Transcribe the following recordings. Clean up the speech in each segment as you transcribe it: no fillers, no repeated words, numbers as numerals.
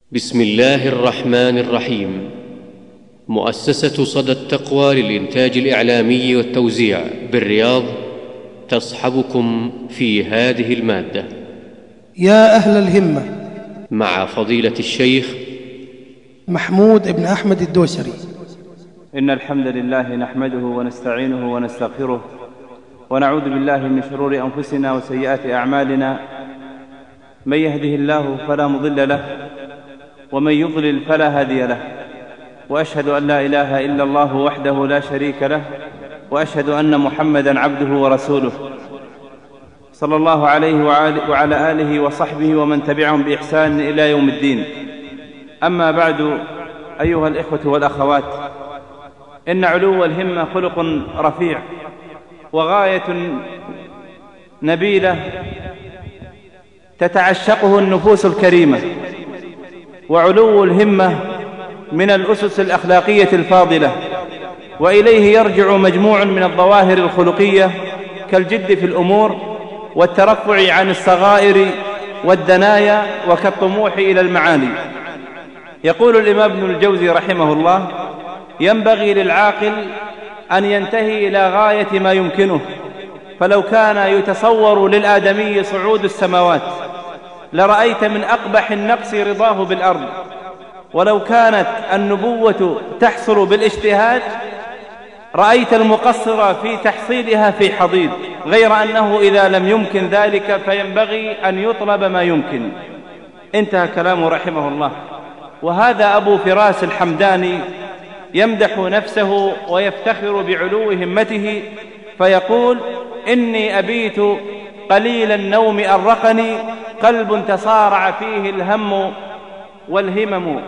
بسم الله الرحمن الرحيم. مؤسسة صدى التقوى للإنتاج الإعلامي والتوزيع بالرياض تصحبكم في هذه المادة. يا أهل الهمة، مع فضيلة الشيخ محمود بن أحمد الدوسري. إن الحمد لله نحمده ونستعينه ونستغفره ونعوذ بالله من شرور أنفسنا وسيئات أعمالنا. من يهده الله فلا مضل له ومن يضلل فلا هادي له، وأشهد أن لا إله إلا الله وحده لا شريك له، وأشهد أن محمدًا عبده ورسوله صلى الله عليه وعلى آله وصحبه ومن تبعهم بإحسان إلى يوم الدين. أما بعد، أيها الإخوة والأخوات، إن علو الهمة خلق رفيع وغاية نبيلة تتعشقه النفوس الكريمة، وعلو الهمة من الأسس الأخلاقية الفاضلة، وإليه يرجع مجموع من الظواهر الخلقية كالجد في الأمور والترفع عن الصغائر والدنايا وكالطموح إلى المعالي. يقول الإمام ابن الجوزي رحمه الله: ينبغي للعاقل أن ينتهي إلى غاية ما يمكنه، فلو كان يتصور للآدمي صعود السماوات لرأيت من أقبح النقص رضاه بالأرض، ولو كانت النبوة تحصل بالاجتهاد رأيت المقصر في تحصيلها في حضيض، غير أنه إذا لم يمكن ذلك فينبغي أن يطلب ما يمكن. انتهى كلامه رحمه الله. وهذا أبو فراس الحمداني يمدح نفسه ويفتخر بعلو همته فيقول: إني أبيت قليل النوم أرقني، قلب تصارع فيه الهم والهمم.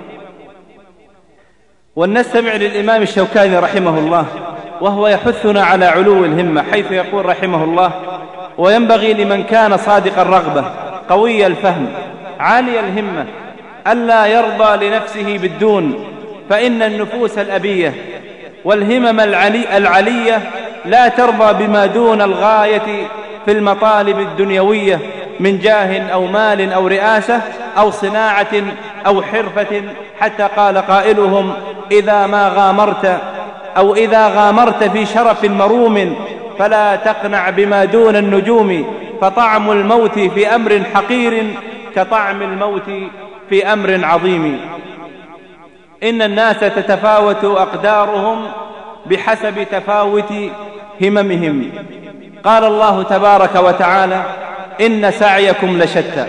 ولنستمع للإمام الشوكاني رحمه الله وهو يحثنا على علو الهمة، حيث يقول رحمه الله: وينبغي لمن كان صادق الرغبة قوي الفهم عالي الهمة ألا يرضى لنفسه بالدون، فإن النفوس الأبية والهمم العلية لا ترضى بما دون الغاية في المطالب الدنيوية من جاه أو مال أو رئاسة أو صناعة أو حرفة، حتى قال قائلهم: إذا غامرت في شرف مروم فلا تقنع بما دون النجوم، فطعم الموت في أمر حقير كطعم الموت في أمر عظيم. إن الناس تتفاوت أقدارهم بحسب تفاوت هممهم. قال الله تبارك وتعالى: إن سعيكم لشتى.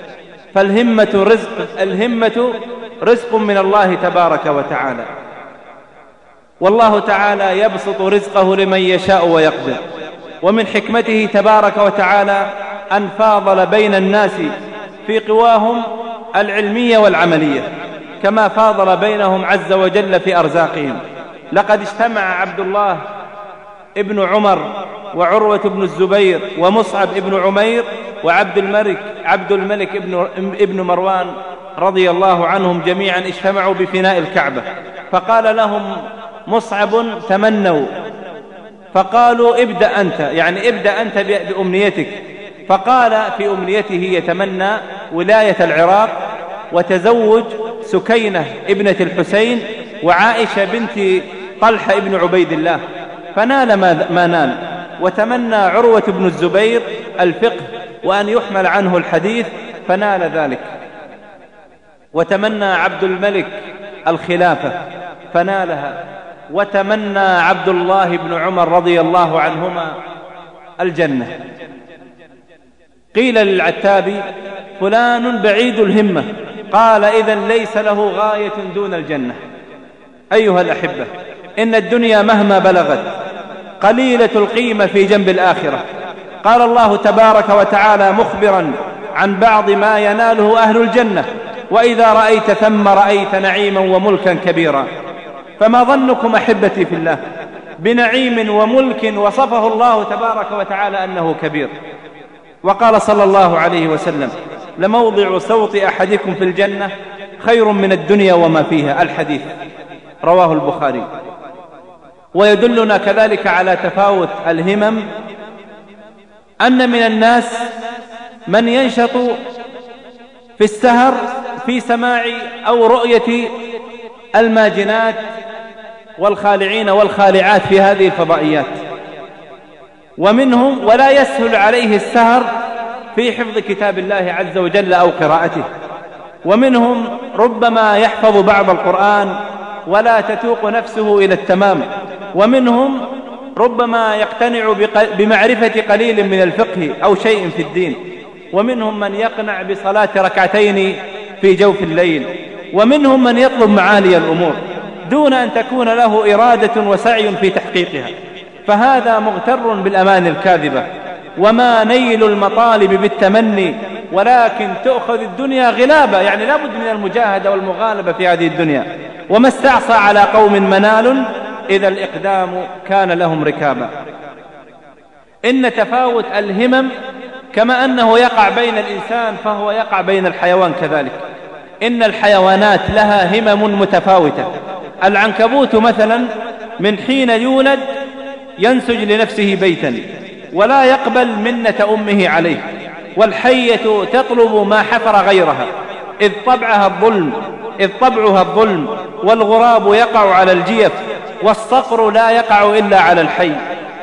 فالهمة رزق من الله تبارك وتعالى، والله تعالى يبسط رزقه لمن يشاء ويقدر. ومن حكمته تبارك وتعالى أن فاضل بين الناس في قواهم العلمية والعملية، كما فاضل بينهم عز وجل في أرزاقهم. لقد اجتمع عبد الله ابن عمر وعروة بن الزبير ومصعب ابن عمير وعبد الملك ابن مروان رضي الله عنهم جميعا، اجتمعوا بفناء الكعبة، فقال لهم مصعب: تمنوا. فقالوا: ابدأ أنت بأمنيتك. فقال في أمنيته يتمنى ولاية العراق وتزوج سكينة ابنة الحسين وعائشة بنت طلحة ابن عبيد الله، فنال ما نال. وتمنى عروة بن الزبير الفقه وأن يحمل عنه الحديث، فنال ذلك. وتمنى عبد الملك الخلافة، فنالها. وتمنى عبد الله بن عمر رضي الله عنهما الجنة. قيل للعتابي: فلان بعيد الهمة. قال: إذن ليس له غاية دون الجنة. أيها الأحبة، إن الدنيا مهما بلغت قليلة القيمة في جنب الآخرة. قال الله تبارك وتعالى مخبرا عن بعض ما يناله أهل الجنة: وإذا رأيت ثم رأيت نعيما وملكا كبيرا. فما ظنكم أحبتي في الله بنعيم وملك وصفه الله تبارك وتعالى أنه كبير؟ وقال صلى الله عليه وسلم: لموضع صوت أحدكم في الجنة خير من الدنيا وما فيها. الحديث رواه البخاري. ويدلنا كذلك على تفاوت الهمم أن من الناس من ينشط في السهر في سماع أو رؤية الماجنات والخالعين والخالعات في هذه الفضائيات، ومنهم ولا يسهل عليه السهر في حفظ كتاب الله عز وجل أو قراءته، ومنهم ربما يحفظ بعض القرآن ولا تتوق نفسه إلى التمام، ومنهم ربما يقتنع بمعرفة قليل من الفقه أو شيء في الدين، ومنهم من يقنع بصلاة ركعتين في جوف الليل، ومنهم من يطلب معالي الأمور دون أن تكون له إرادة وسعي في تحقيقها، فهذا مغتر بالأمان الكاذبة. وما نيل المطالب بالتمني، ولكن تؤخذ الدنيا غلابة، يعني لابد من المجاهدة والمغالبة في هذه الدنيا. وما استعصى على قوم منال إذا الإقدام كان لهم ركابا. إن تفاوت الهمم كما أنه يقع بين الإنسان فهو يقع بين الحيوان كذلك. إن الحيوانات لها همم متفاوتة. العنكبوت مثلا من حين يولد ينسج لنفسه بيتا ولا يقبل منة أمه عليه، والحية تطلب ما حفر غيرها إذ طبعها الظلم، والغراب يقع على الجيف، والصقر لا يقع إلا على الحي،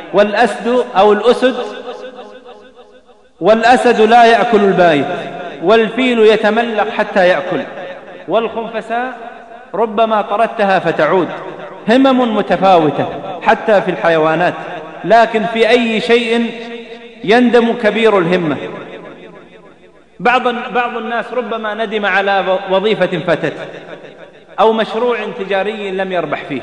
والأسد لا يأكل البايت، والفيل يتملق حتى يأكل، والخنفساء ربما طردتها فتعود. همم متفاوتة حتى في الحيوانات، لكن في أي شيء يندم كبير الهمة. بعض الناس ربما ندم على وظيفة فاتت أو مشروع تجاري لم يربح فيه،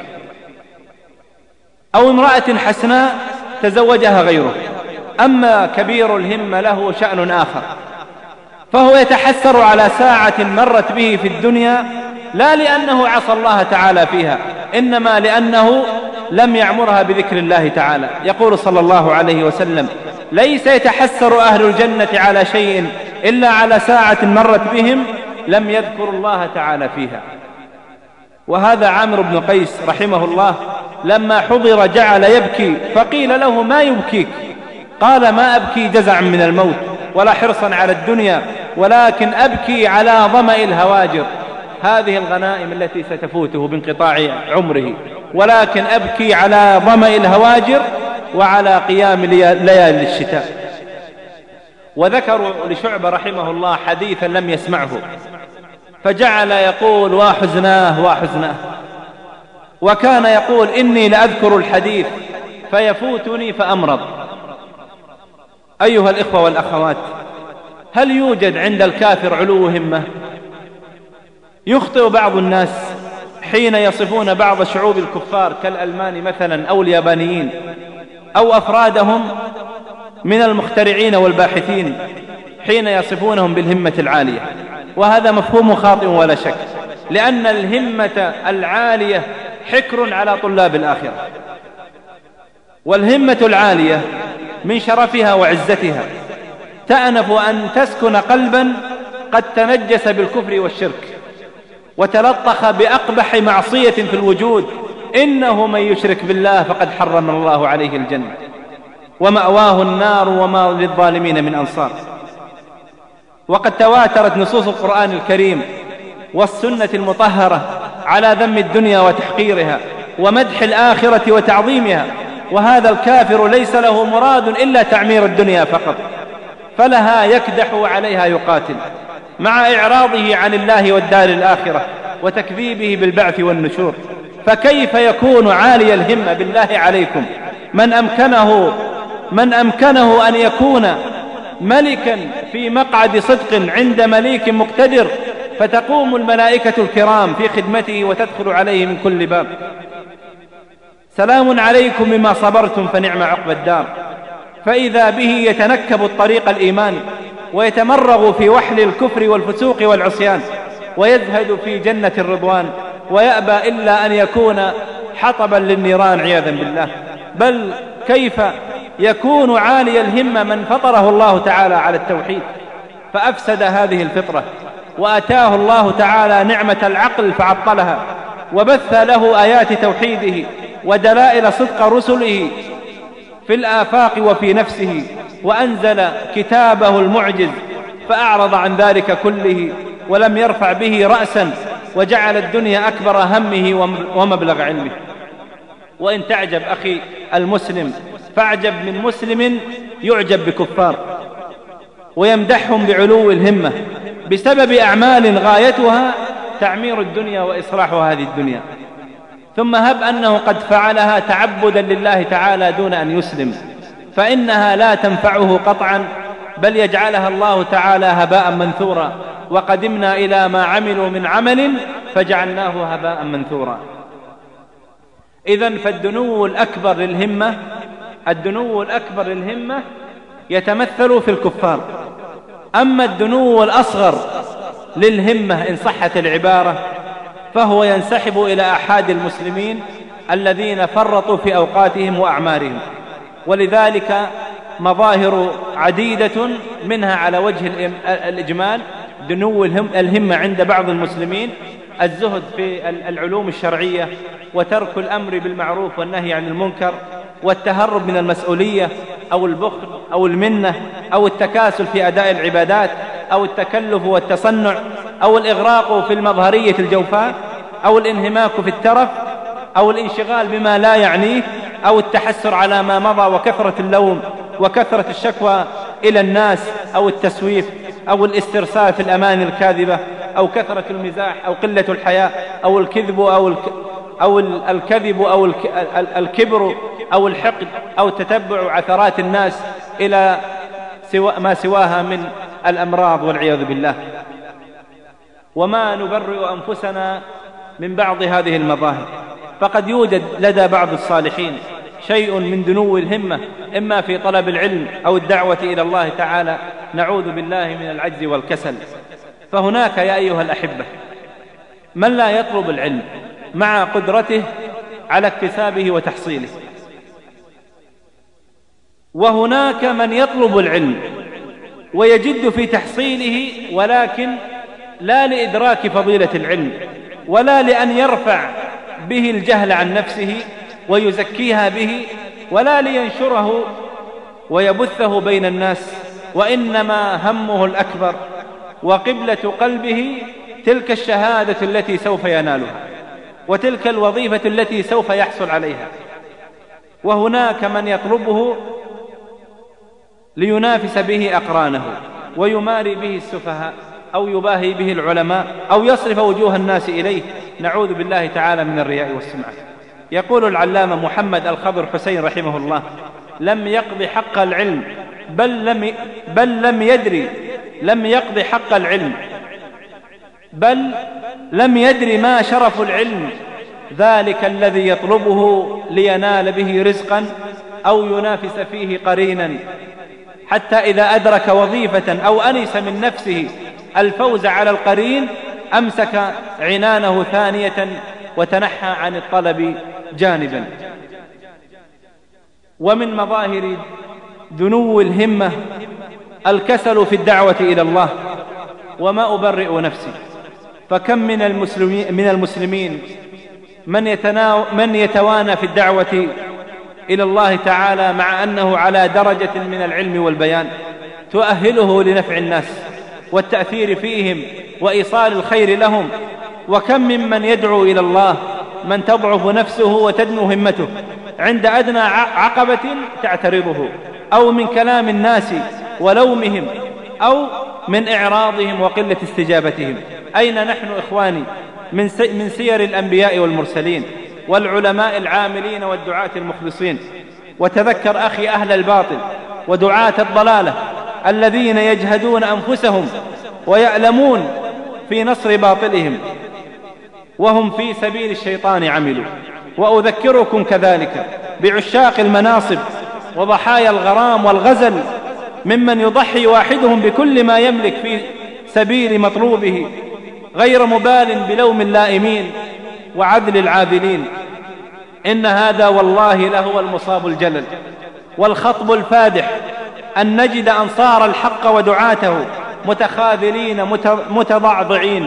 أو امرأة حسناء تزوجها غيره. أما كبير الهمة له شأن آخر، فهو يتحسر على ساعة مرت به في الدنيا، لا لأنه عصى الله تعالى فيها، إنما لأنه لم يعمرها بذكر الله تعالى. يقول صلى الله عليه وسلم: ليس يتحسر أهل الجنة على شيء إلا على ساعة مرت بهم لم يذكروا الله تعالى فيها. وهذا عامر بن قيس رحمه الله لما حضر جعل يبكي، فقيل له: ما يبكيك؟ قال: ما أبكي جزعا من الموت ولا حرصا على الدنيا، ولكن أبكي على ظمأ الهواجر، هذه الغنائم التي ستفوته بانقطاع عمره، ولكن أبكي على ظمأ الهواجر وعلى قيام ليالي الشتاء. وذكروا لشعبة رحمه الله حديثا لم يسمعه، فجعل يقول: وحزناه وحزناه، وكان يقول: إني لأذكر الحديث فيفوتني فأمرض. أيها الإخوة والأخوات، هل يوجد عند الكافر علو همة؟ يخطئ بعض الناس حين يصفون بعض شعوب الكفار كالألمان مثلا أو اليابانيين أو أفرادهم من المخترعين والباحثين، حين يصفونهم بالهمة العالية، وهذا مفهوم خاطئ ولا شك، لأن الهمة العالية حكر على طلاب الآخرة. والهمة العالية من شرفها وعزتها تأنف أن تسكن قلبا قد تنجس بالكفر والشرك وتلطخ بأقبح معصية في الوجود. إنه من يشرك بالله فقد حرم الله عليه الجنة ومأواه النار وما للظالمين من أنصار. وقد تواترت نصوص القرآن الكريم والسنة المطهرة على ذم الدنيا وتحقيرها ومدح الآخرة وتعظيمها، وهذا الكافر ليس له مراد إلا تعمير الدنيا فقط، فلها يكدح وعليها يقاتل، مع إعراضه عن الله والدار الآخرة وتكذيبه بالبعث والنشور. فكيف يكون عالي الهمة بالله عليكم من أمكنه أن يكون ملكا في مقعد صدق عند مليك مقتدر، فتقوم الملائكة الكرام في خدمته وتدخل عليه من كل باب: سلام عليكم بما صبرتم فنعم عقبى الدار. فإذا به يتنكب الطريق الإيمان ويتمرغ في وحل الكفر والفسوق والعصيان، ويزهد في جنة الرضوان، ويأبى إلا أن يكون حطبا للنيران عياذا بالله. بل كيف يكون عالي الهمة من فطره الله تعالى على التوحيد فأفسد هذه الفطرة، وأتاه الله تعالى نعمة العقل فعطلها، وبث له آيات توحيده ودلائل صدق رسله في الآفاق وفي نفسه، وأنزل كتابه المعجز فأعرض عن ذلك كله ولم يرفع به رأسا، وجعل الدنيا أكبر همه ومبلغ علمه. وإن تعجب أخي المسلم فاعجب من مسلم يعجب بكفار ويمدحهم بعلو الهمة بسبب أعمال غايتها تعمير الدنيا وإصلاح هذه الدنيا، ثم هب أنه قد فعلها تعبدا لله تعالى دون أن يسلم، فإنها لا تنفعه قطعا، بل يجعلها الله تعالى هباء منثورا. وقدمنا إلى ما عملوا من عمل فجعلناه هباء منثورا. إذن فالدنو الأكبر للهمة يتمثل في الكفار. أما الدنو الأصغر للهمة إن صحت العبارة فهو ينسحب إلى أحد المسلمين الذين فرطوا في أوقاتهم وأعمارهم، ولذلك مظاهر عديدة، منها على وجه الإجمال دنو الهمة عند بعض المسلمين الزهد في العلوم الشرعية، وترك الأمر بالمعروف والنهي عن المنكر، والتهرب من المسؤولية أو البخل أو المنة أو التكاسل في أداء العبادات أو التكلف والتصنع أو الإغراق في المظهرية الجوفاء أو الانهماك في الترف أو الانشغال بما لا يعنيه أو التحسر على ما مضى وكثرة اللوم وكثرة الشكوى إلى الناس أو التسويف أو الاسترسال في الأماني الكاذبة أو كثرة المزاح أو قلة الحياء أو الكذب أو الكبر أو الحقد أو تتبع عثرات الناس إلى ما سواها من الأمراض والعياذ بالله. وما نبرئ أنفسنا من بعض هذه المظاهر، فقد يوجد لدى بعض الصالحين شيء من دنو الهمة، إما في طلب العلم أو الدعوة إلى الله تعالى، نعوذ بالله من العجز والكسل. فهناك يا أيها الأحبة من لا يطلب العلم مع قدرته على اكتسابه وتحصيله، وهناك من يطلب العلم ويجد في تحصيله، ولكن لا لإدراك فضيلة العلم ولا لأن يرفع به الجهل عن نفسه ويزكيها به، ولا لينشره ويبثه بين الناس، وإنما همه الأكبر وقبلة قلبه تلك الشهادة التي سوف ينالها وتلك الوظيفة التي سوف يحصل عليها. وهناك من يطلبه لينافس به أقرانه ويماري به السفهاء أو يباهي به العلماء أو يصرف وجوه الناس إليه، نعوذ بالله تعالى من الرياء والسمعة. يقول العلامة محمد الخضر حسين رحمه الله: لم يقض حق العلم لم يقض حق العلم بل لم يدر ما شرف العلم، ذلك الذي يطلبه لينال به رزقا أو ينافس فيه قرينا، حتى إذا أدرك وظيفة أو أنس من نفسه الفوز على القرين أمسك عنانه ثانية وتنحى عن الطلب جانبا. ومن مظاهر دنو الهمة الكسل في الدعوة إلى الله. وما أبرئ نفسي، فكم من المسلمين من يتوانى في الدعوة إلى الله تعالى مع أنه على درجة من العلم والبيان تؤهله لنفع الناس والتأثير فيهم وإيصال الخير لهم. وكم ممن يدعو إلى الله من تضعف نفسه وتدنو همته عند أدنى عقبة تعترضه، أو من كلام الناس ولومهم، أو من إعراضهم وقلة استجابتهم. أين نحن إخواني من سير الأنبياء والمرسلين والعلماء العاملين والدعاة المخلصين؟ وتذكر أخي أهل الباطل ودعاة الضلالة الذين يجهدون أنفسهم ويألمون في نصر باطلهم وهم في سبيل الشيطان عملوا. وأذكركم كذلك بعشاق المناصب وضحايا الغرام والغزل ممن يضحي واحدهم بكل ما يملك في سبيل مطلوبه غير مبال بلوم اللائمين وعدل العادلين. إن هذا والله لهو المصاب الجلل والخطب الفادح، أن نجد أنصار الحق ودعاته متخاذلين متضعضعين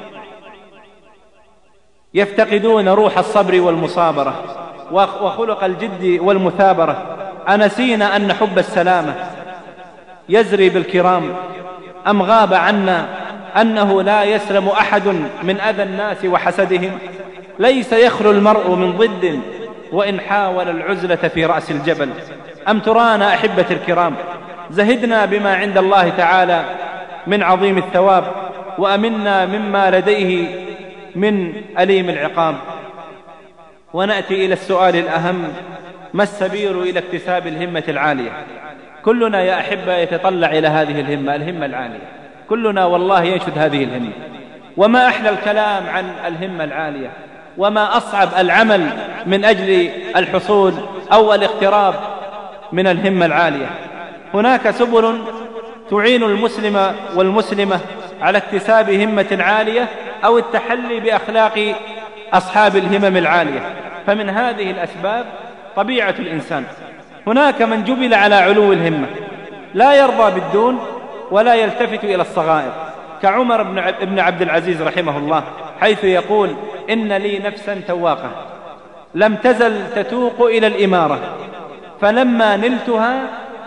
يفتقدون روح الصبر والمصابرة وخلق الجد والمثابرة. أنسينا أن حب السلامة يزري بالكرام، أم غاب عنا أنه لا يسلم أحد من أذى الناس وحسدهم؟ ليس يخلو المرء من ضد وإن حاول العزلة في رأس الجبل. أم ترانا أحبة الكرام زهدنا بما عند الله تعالى من عظيم الثواب، وأمنا مما لديه من أليم العقاب، ونأتي إلى السؤال الأهم: ما السبيل إلى اكتساب الهمة العالية؟ كلنا يا أحبة يتطلع إلى هذه الهمة العالية، كلنا والله ينشد هذه الهمة. وما أحلى الكلام عن الهمة العالية، وما أصعب العمل من أجل الحصول أو الاقتراب من الهمة العالية. هناك سبل تعين المسلم والمسلمة على اكتساب همة عالية أو التحلي بأخلاق أصحاب الهمم العالية. فمن هذه الأسباب طبيعة الإنسان. هناك من جبل على علو الهمة، لا يرضى بالدون ولا يلتفت إلى الصغائر، كعمر بن عبد العزيز رحمه الله، حيث يقول: إن لي نفسا تواقة لم تزل تتوق إلى الإمارة، فلما نلتها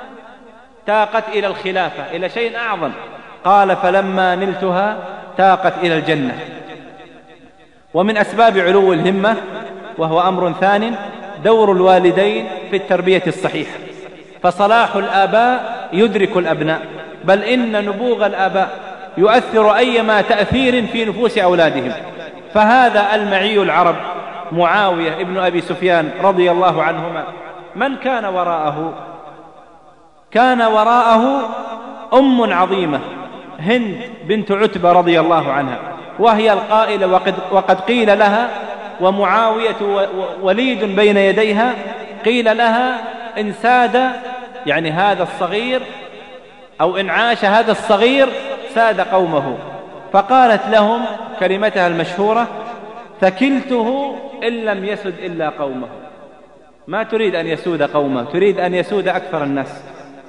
تاقت إلى الخلافة، إلى شيء أعظم. قال: فلما نلتها تاقت إلى الجنة. ومن أسباب علو الهمة، وهو أمر ثان، دور الوالدين في التربية الصحيحة. فصلاح الآباء يدرك الأبناء، بل إن نبوغ الآباء يؤثر أيما تأثير في نفوس أولادهم. فهذا المعي العرب معاوية ابن أبي سفيان رضي الله عنهما، من كان وراءه؟ كان وراءه أم عظيمة، هند بنت عتبة رضي الله عنها، وهي القائلة: وقد قيل لها، ومعاوية وليد بين يديها، قيل لها: إن ساد، يعني هذا الصغير، أو إن عاش هذا الصغير ساد قومه. فقالت لهم كلمتها المشهورة: ثكلته إن لم يسد إلا قومه. ما تريد أن يسود قومه، تريد أن يسود أكثر الناس.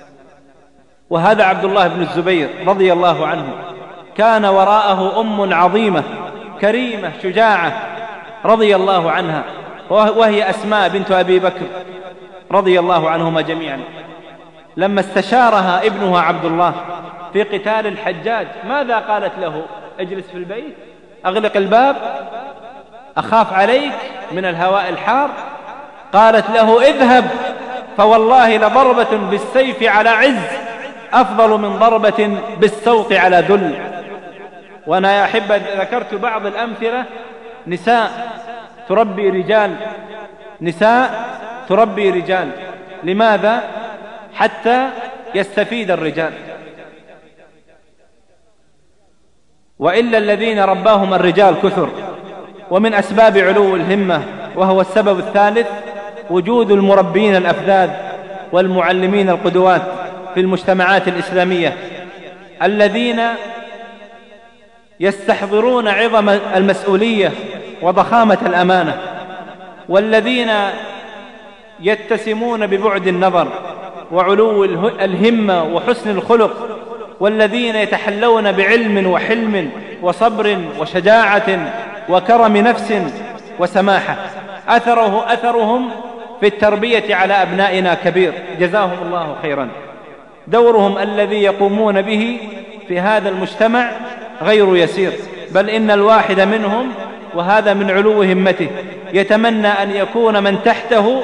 وهذا عبد الله بن الزبير رضي الله عنه، كان وراءه أم عظيمة كريمة شجاعة رضي الله عنها، وهي أسماء بنت أبي بكر رضي الله عنهما جميعا. لما استشارها ابنها عبد الله في قتال الحجاج، ماذا قالت له؟ اجلس في البيت، أغلق الباب، أخاف عليك من الهواء الحار. قالت له: اذهب، فوالله لضربة بالسيف على عز أفضل من ضربة بالسوط على ذل. وأنا يا أحبة ذكرت بعض الأمثلة، نساء تربي رجال، نساء تربي رجال. لماذا؟ حتى يستفيد الرجال، وإلا الذين رباهم الرجال كثر. ومن أسباب علو الهمة، وهو السبب الثالث، وجود المربين الأفذاذ والمعلمين القدوات في المجتمعات الإسلامية، الذين يستحضرون عظم المسؤولية وضخامة الأمانة، والذين يتسمون ببعد النظر وعلو الهمة وحسن الخلق، والذين يتحلون بعلم وحلم وصبر وشجاعة وكرم نفس وسماحة. أثرهم في التربية على أبنائنا كبير، جزاهم الله خيرا. دورهم الذي يقومون به في هذا المجتمع غير يسير، بل إن الواحد منهم، وهذا من علو همته، يتمنى أن يكون من تحته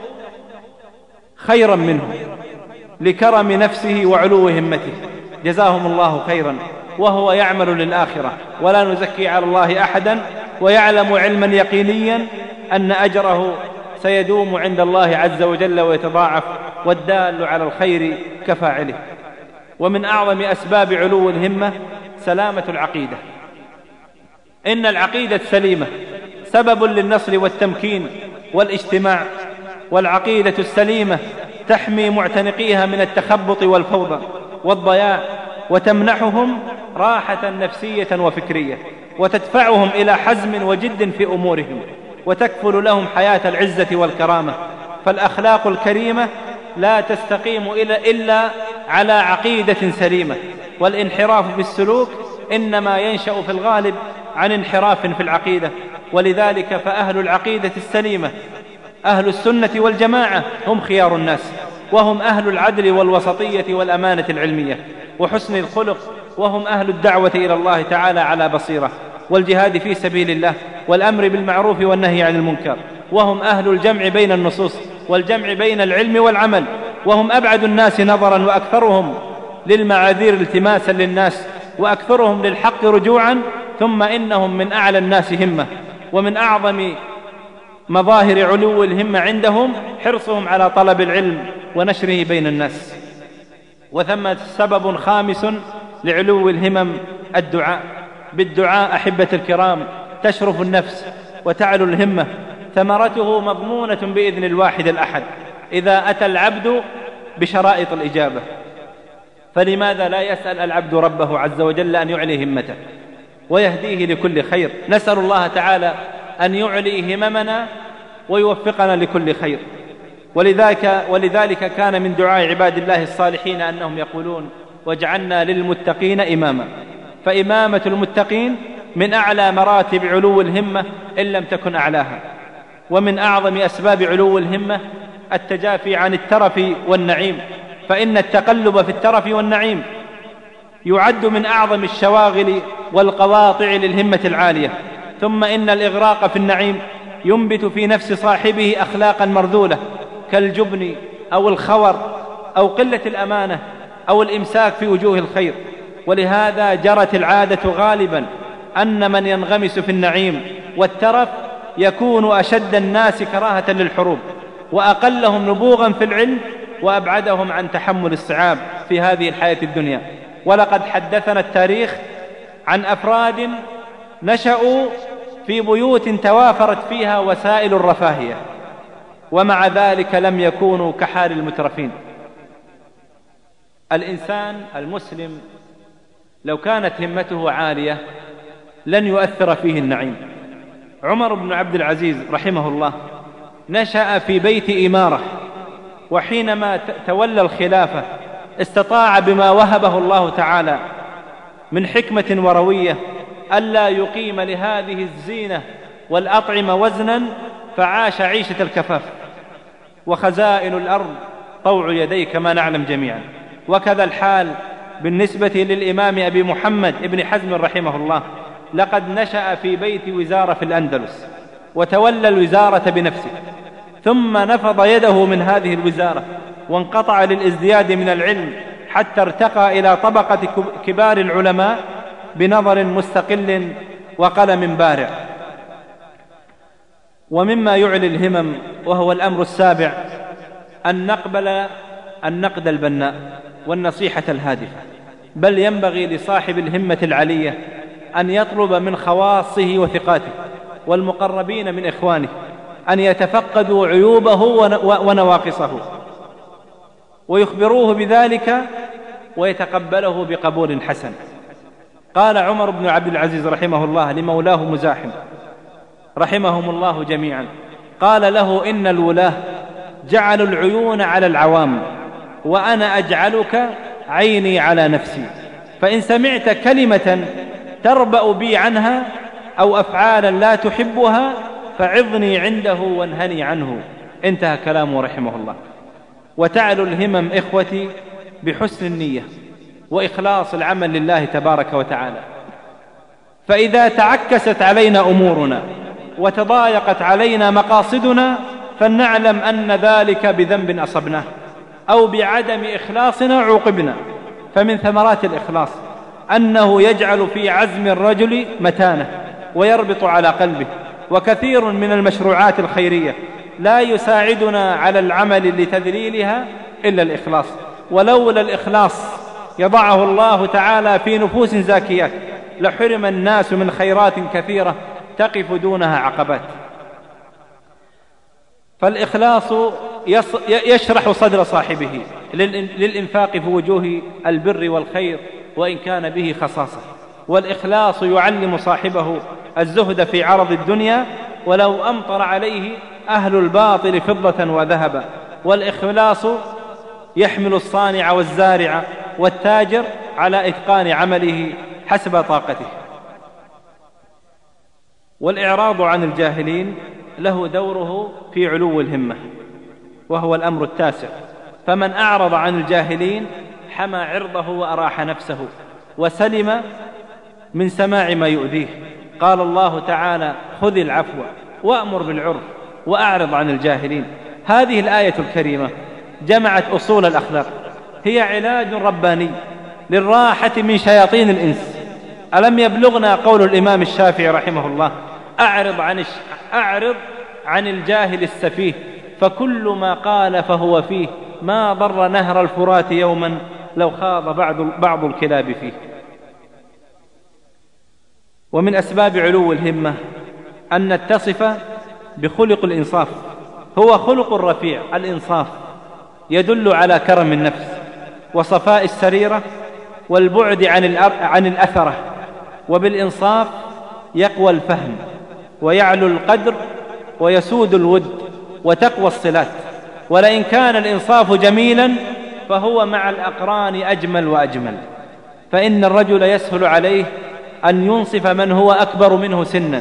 خيرا منه لكرم نفسه وعلو همته، جزاهم الله خيرا. وهو يعمل للآخرة، ولا نزكي على الله أحدا، ويعلم علما يقينيا أن أجره سيدوم عند الله عز وجل ويتضاعف، والدال على الخير كفاعله. ومن أعظم أسباب علو الهمة سلامة العقيدة. إن العقيدة السليمة سبب للنصر والتمكين والاجتماع، والعقيدة السليمة تحمي معتنقيها من التخبط والفوضى والضياع، وتمنحهم راحة نفسية وفكرية، وتدفعهم إلى حزم وجد في أمورهم، وتكفل لهم حياة العزة والكرامة. فالأخلاق الكريمة لا تستقيم إلا على عقيدة سليمة، والانحراف بالسلوك إنما ينشأ في الغالب عن انحراف في العقيدة. ولذلك فأهل العقيدة السليمة، أهل السنة والجماعة، هم خيار الناس، وهم أهل العدل والوسطية والأمانة العلمية وحسن الخلق وهم أهل الدعوة إلى الله تعالى على بصيرة، والجهاد في سبيل الله، والأمر بالمعروف والنهي عن المنكر، وهم أهل الجمع بين النصوص والجمع بين العلم والعمل، وهم أبعد الناس نظرا وأكثرهم للمعاذير التماسا للناس وأكثرهم للحق رجوعا، ثم إنهم من أعلى الناس همة، ومن أعظم مظاهر علو الهمة عندهم حرصهم على طلب العلم ونشره بين الناس. وثم سبب خامس لعلو الهمم الدعاء. بالدعاء أحبة الكرام تشرف النفس وتعلو الهمة، ثمرته مضمونة بإذن الواحد الأحد إذا أتى العبد بشرائط الإجابة. فلماذا لا يسأل العبد ربه عز وجل أن يعلي همته ويهديه لكل خير؟ نسأل الله تعالى أن يعلي هممنا ويوفقنا لكل خير. ولذلك كان من دعاء عباد الله الصالحين أنهم يقولون: واجعلنا للمتقين إماما. فإمامة المتقين من أعلى مراتب علو الهمة إن لم تكن أعلاها. ومن أعظم أسباب علو الهمة التجافي عن الترف والنعيم، فإن التقلب في الترف والنعيم يعد من أعظم الشواغل والقواطع للهمة العالية. ثم إن الإغراق في النعيم ينبت في نفس صاحبه أخلاقا مرذولة كالجبن أو الخور أو قلة الأمانة أو الإمساك في وجوه الخير. ولهذا جرت العادة غالبا أن من ينغمس في النعيم والترف يكون أشد الناس كراهة للحروب، وأقلهم نبوغا في العلم، وأبعدهم عن تحمل الصعاب في هذه الحياة الدنيا. ولقد حدثنا التاريخ عن أفراد نشأوا في بيوت توافرت فيها وسائل الرفاهية، ومع ذلك لم يكونوا كحال المترفين. الإنسان المسلم لو كانت همته عالية لن يؤثر فيه النعيم. عمر بن عبد العزيز رحمه الله نشأ في بيت إمارة، وحينما تولى الخلافة استطاع بما وهبه الله تعالى من حكمة وروية ألا يقيم لهذه الزينة والأطعمة وزنا، فعاش عيشة الكفاف. وخزائن الأرض طوع يديه كما نعلم جميعا. وكذا الحال بالنسبة للإمام أبي محمد ابن حزم رحمه الله، لقد نشأ في بيت وزارة في الأندلس وتولى الوزارة بنفسه، ثم نفض يده من هذه الوزارة وانقطع للازدياد من العلم حتى ارتقى إلى طبقة كبار العلماء بنظر مستقل وقلم بارع. ومما يعلي الهمم وهو الأمر السابع أن نقبل النقد البناء والنصيحة الهادفة، بل ينبغي لصاحب الهمة العلية أن يطلب من خواصه وثقاته والمقربين من إخوانه أن يتفقدوا عيوبه ونواقصه ويخبروه بذلك ويتقبله بقبول حسن. قال عمر بن عبد العزيز رحمه الله لمولاه مزاحم رحمهم الله جميعا، قال له: إن الولاة جعلوا العيون على العوام، وأنا أجعلك عيني على نفسي، فإن سمعت كلمة تربأ بي عنها أو أفعالا لا تحبها فعظني عنده وانهني عنه. انتهى كلامه رحمه الله. وتعلو الهمم إخوتي بحسن النية وإخلاص العمل لله تبارك وتعالى. فإذا تعكست علينا أمورنا وتضايقت علينا مقاصدنا فلنعلم أن ذلك بذنب أصبناه أو بعدم إخلاصنا عوقبنا. فمن ثمرات الإخلاص أنه يجعل في عزم الرجل متانة ويربط على قلبه. وكثير من المشروعات الخيرية لا يساعدنا على العمل لتذليلها إلا الإخلاص، ولولا الإخلاص يضعه الله تعالى في نفوس زاكيات لحرم الناس من خيرات كثيرة تقف دونها عقبات. فالإخلاص يشرح صدر صاحبه للإنفاق في وجوه البر والخير وإن كان به خصاصة. والإخلاص يعلم صاحبه الزهد في عرض الدنيا ولو أمطر عليه أهل الباطل فضة وذهبا. والإخلاص يحمل الصانع والزارع والتاجر على إتقان عمله حسب طاقته. والإعراض عن الجاهلين له دوره في علو الهمة، وهو الأمر التاسع. فمن أعرض عن الجاهلين حمى عرضه وأراح نفسه وسلم من سماع ما يؤذيه. قال الله تعالى: خذ العفو وأمر بالعرف وأعرض عن الجاهلين. هذه الآية الكريمة جمعت أصول الأخلاق، هي علاج رباني للراحة من شياطين الإنس. ألم يبلغنا قول الإمام الشافعي رحمه الله: أعرض عن الجاهل السفيه، فكل ما قال فهو فيه، ما ضر نهر الفرات يوما لو خاض بعض الكلاب فيه. ومن أسباب علو الهمة أن نتصف بخلق الإنصاف، هو خلق رفيع. الإنصاف يدل على كرم النفس وصفاء السريرة والبعد عن الأثرة، وبالإنصاف يقوى الفهم ويعلو القدر ويسود الود وتقوى الصلات. ولئن كان الإنصاف جميلا فهو مع الأقران أجمل وأجمل، فإن الرجل يسهل عليه أن ينصف من هو أكبر منه سنا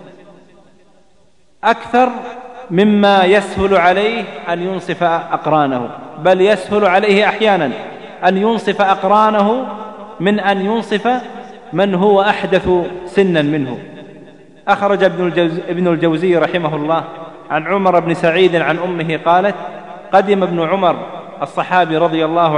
أكثر مما يسهل عليه أن ينصف أقرانه، بل يسهل عليه أحيانا أن ينصف أقرانه من أن ينصف من هو أحدث سنا منه. أخرج ابن الجوزي رحمه الله عن عمر بن سعيد عن أمه قالت: قدم ابن عمر الصحابي رضي الله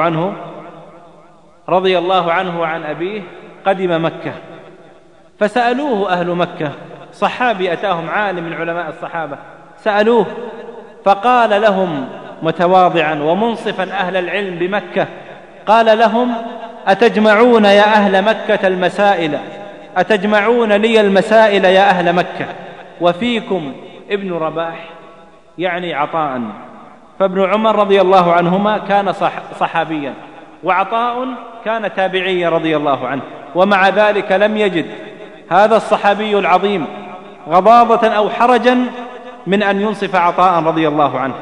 عنه وعن أبيه، قدم مكة فسألوه أهل مكة، صحابي أتاهم عالم من علماء الصحابة، سألوه فقال لهم متواضعا ومنصفا أهل العلم بمكة، قال لهم: أتجمعون يا أهل مكة المسائل، أتجمعون لي المسائل يا أهل مكة، وفيكم ابن رباح، يعني عطاء. فابن عمر رضي الله عنهما كان صحابيا، وعطاء كان تابعيا رضي الله عنه، ومع ذلك لم يجد هذا الصحابي العظيم غضاضة أو حرجا من أن ينصف عطاء رضي الله عنه.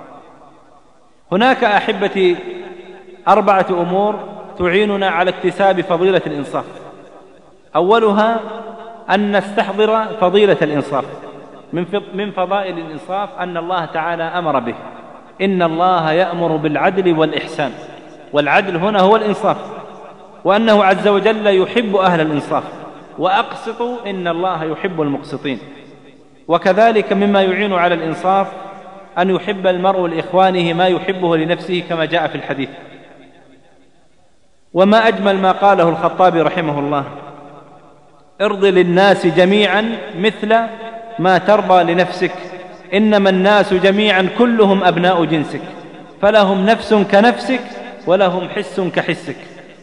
هناك أحبتي 4 أمور تعيننا على اكتساب فضيلة الإنصاف. أولها أن نستحضر فضيلة الإنصاف. من فضائل الإنصاف أن الله تعالى أمر به: إن الله يأمر بالعدل والإحسان، والعدل هنا هو الإنصاف، وأنه عز وجل يحب أهل الإنصاف، وأقسطوا إن الله يحب المقسطين. وكذلك مما يعين على الإنصاف أن يحب المرء لإخوانه ما يحبه لنفسه كما جاء في الحديث. وما أجمل ما قاله الخطابي رحمه الله: ارض للناس جميعا مثل ما ترضى لنفسك، إنما الناس جميعا كلهم أبناء جنسك، فلهم نفس كنفسك ولهم حس كحسك.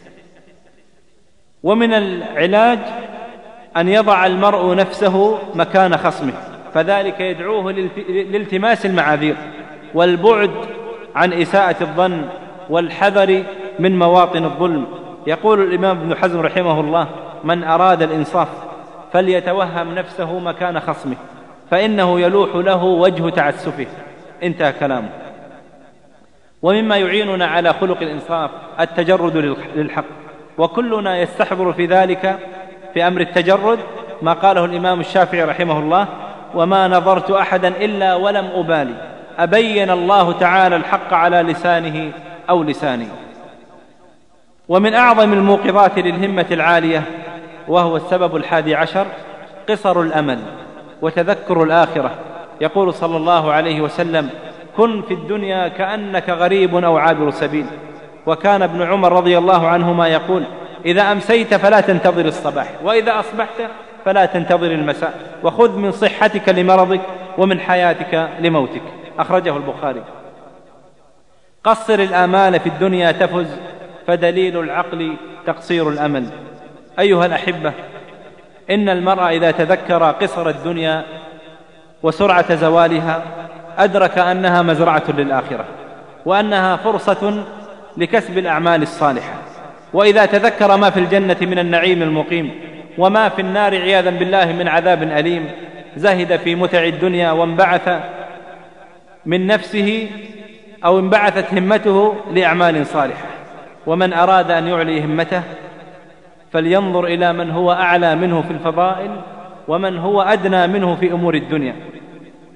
ومن العلاج أن يضع المرء نفسه مكان خصمه، فذلك يدعوه لالتماس المعاذير والبعد عن إساءة الظن والحذر من مواطن الظلم. يقول الإمام ابن حزم رحمه الله: من أراد الإنصاف فليتوهم نفسه مكان خصمه، فإنه يلوح له وجه تعسفه. انتهى كلامه. ومما يعيننا على خلق الإنصاف التجرد للحق، وكلنا يستحضر في ذلك في أمر التجرد ما قاله الإمام الشافعي رحمه الله: وما نظرت أحدا إلا ولم أبالي، أبين الله تعالى الحق على لسانه أو لساني. ومن أعظم الموقظات للهمة العالية، وهو السبب 11، قصر الأمل وتذكر الآخرة. يقول صلى الله عليه وسلم: كن في الدنيا كأنك غريب أو عابر سبيل. وكان ابن عمر رضي الله عنهما يقول: إذا أمسيت فلا تنتظر الصباح، وإذا أصبحت فلا تنتظر المساء، وخذ من صحتك لمرضك ومن حياتك لموتك. أخرجه البخاري. قصر الآمال في الدنيا تفز، فدليل العقل تقصير الأمل. أيها الأحبة، إن المرء إذا تذكر قصر الدنيا وسرعة زوالها أدرك أنها مزرعة للآخرة، وأنها فرصة لكسب الأعمال الصالحة. وإذا تذكر ما في الجنة من النعيم المقيم وما في النار عياذا بالله من عذاب أليم، زهد في متع الدنيا وانبعث من نفسه أو انبعثت همته لأعمال صالحة. ومن أراد أن يعلي همته فلينظر إلى من هو أعلى منه في الفضائل ومن هو أدنى منه في أمور الدنيا.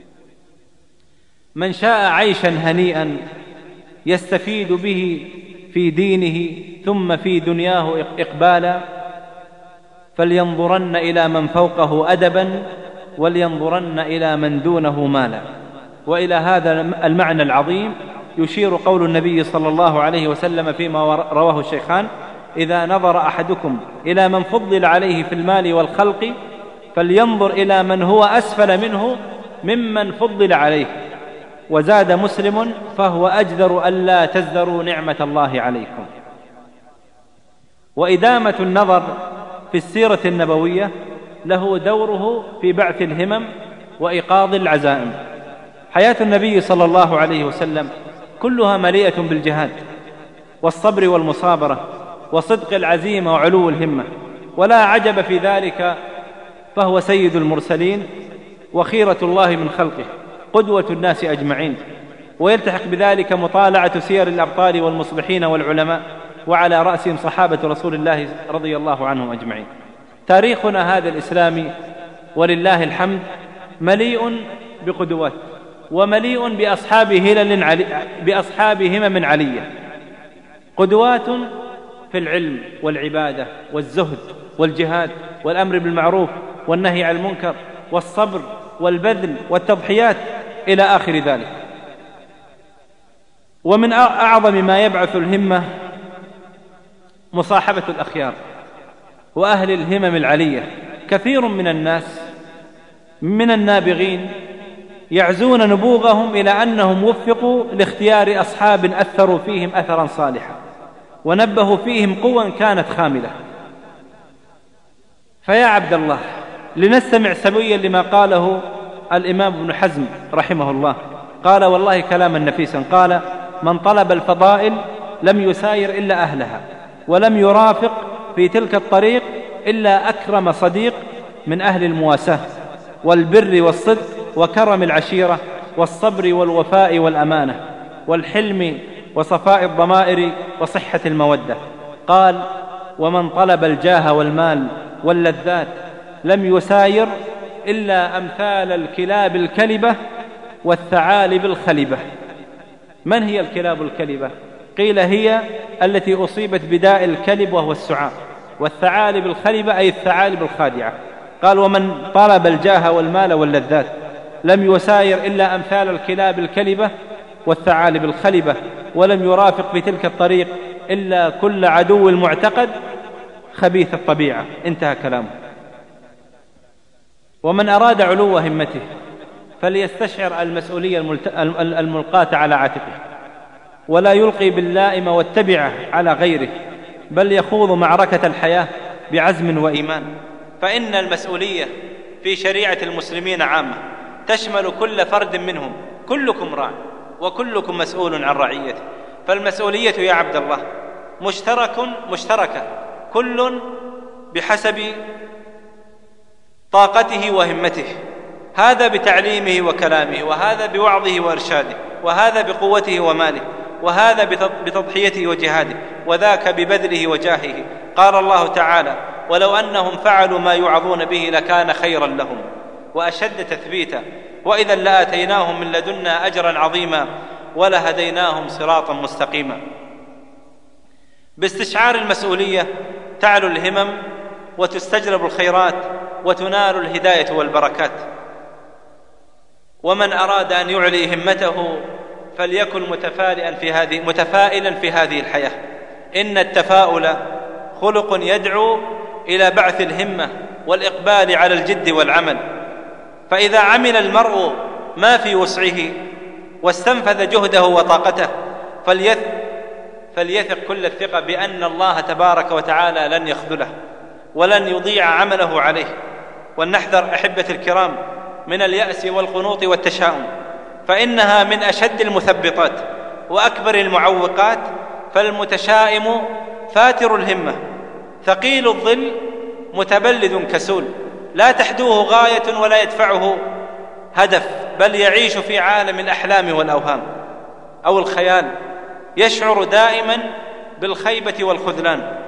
من شاء عيشا هنيئا يستفيد به في دينه ثم في دنياه إقبالا، فلينظرن إلى من فوقه أدبا ولينظرن إلى من دونه مالا. وإلى هذا المعنى العظيم يشير قول النبي صلى الله عليه وسلم فيما رواه الشيخان: إذا نظر أحدكم إلى من فضل عليه في المال والخلق فلينظر إلى من هو أسفل منه ممن فضل عليه. وزاد مسلم: فهو أجدر ألا تزدروا نعمة الله عليكم. وإدامة النظر في السيرة النبوية له دوره في بعث الهمم وإيقاظ العزائم. حياة النبي صلى الله عليه وسلم كلها مليئة بالجهاد والصبر والمصابرة وصدق العزيمة وعلو الهمة، ولا عجب في ذلك، فهو سيد المرسلين وخيرة الله من خلقه، قدوة الناس أجمعين. ويلتحق بذلك مطالعة سير الأبطال والمصلحين والعلماء، وعلى رأسهم صحابة رسول الله رضي الله عنهم أجمعين. تاريخنا هذا الإسلامي ولله الحمد مليء بقدوات، ومليء بأصحاب همم علية، قدوات في العلم والعبادة والزهد والجهاد والأمر بالمعروف والنهي عن المنكر والصبر والبذل والتضحيات إلى آخر ذلك. ومن أعظم ما يبعث الهمة مصاحبة الأخيار وأهل الهمم العلية. كثير من الناس من النابغين يعزون نبوغهم إلى أنهم وفقوا لاختيار أصحاب أثروا فيهم أثرا صالحا ونبهوا فيهم قوى كانت خاملة. فيا عبد الله، لنستمع سويا لما قاله الإمام ابن حزم رحمه الله. قال والله كلاما نفيسا، قال: من طلب الفضائل لم يساير إلا أهلها، ولم يرافق في تلك الطريق إلا أكرم صديق من أهل المواساة والبر والصدق وكرم العشيرة والصبر والوفاء والأمانة والحلم وصفاء الضمائر وصحة المودة. قال: ومن طلب الجاه والمال واللذات لم يساير إلا أمثال الكلاب الكلبة والثعالب الخلبة. من هي الكلاب الكلبة؟ قيل هي التي أصيبت بداء الكلب وهو السعار، والثعالب الخلبة أي الثعالب الخادعة. قال: ومن طلب الجاه والمال واللذات لم يساير إلا أمثال الكلاب الكلبة والثعالب الخلبة، ولم يرافق في تلك الطريق إلا كل عدو المعتقد خبيث الطبيعة. انتهى كلامه. ومن أراد علو همته فليستشعر المسؤولية الملقاة على عاتقه، ولا يلقي باللائم والتبعة على غيره، بل يخوض معركة الحياة بعزم وإيمان. فإن المسؤولية في شريعة المسلمين عامة، تشمل كل فرد منهم. كلكم راع وكلكم مسؤول عن رعيته. فالمسؤولية يا عبد الله مشتركة، كل بحسب طاقته وهمته، هذا بتعليمه وكلامه، وهذا بوعظه وإرشاده، وهذا بقوته وماله، وهذا بتضحيته وجهاده، وذاك ببذله وجاهه. قال الله تعالى: ولو أنهم فعلوا ما يوعظون به لكان خيرا لهم وأشد تثبيتا، وإذا لآتيناهم من لدنا أجرا عظيما ولهديناهم صراطا مستقيما. باستشعار المسؤولية تعلو الهمم وتستجلب الخيرات وتنال الهداية والبركات. ومن أراد أن يعلي همته فليكن متفائلا في هذه الحياة. إن التفاؤل خلق يدعو إلى بعث الهمة والإقبال على الجد والعمل. فإذا عمل المرء ما في وسعه واستنفذ جهده وطاقته فليثق كل الثقة بأن الله تبارك وتعالى لن يخذله ولن يضيع عمله عليه. ولنحذر أحبة الكرام من اليأس والقنوط والتشاؤم، فإنها من أشد المثبطات وأكبر المعوقات. فالمتشائم فاتر الهمة ثقيل الظل متبلد كسول، لا تحدوه غاية ولا يدفعه هدف، بل يعيش في عالم الأحلام والأوهام أو الخيال، يشعر دائما بالخيبة والخذلان،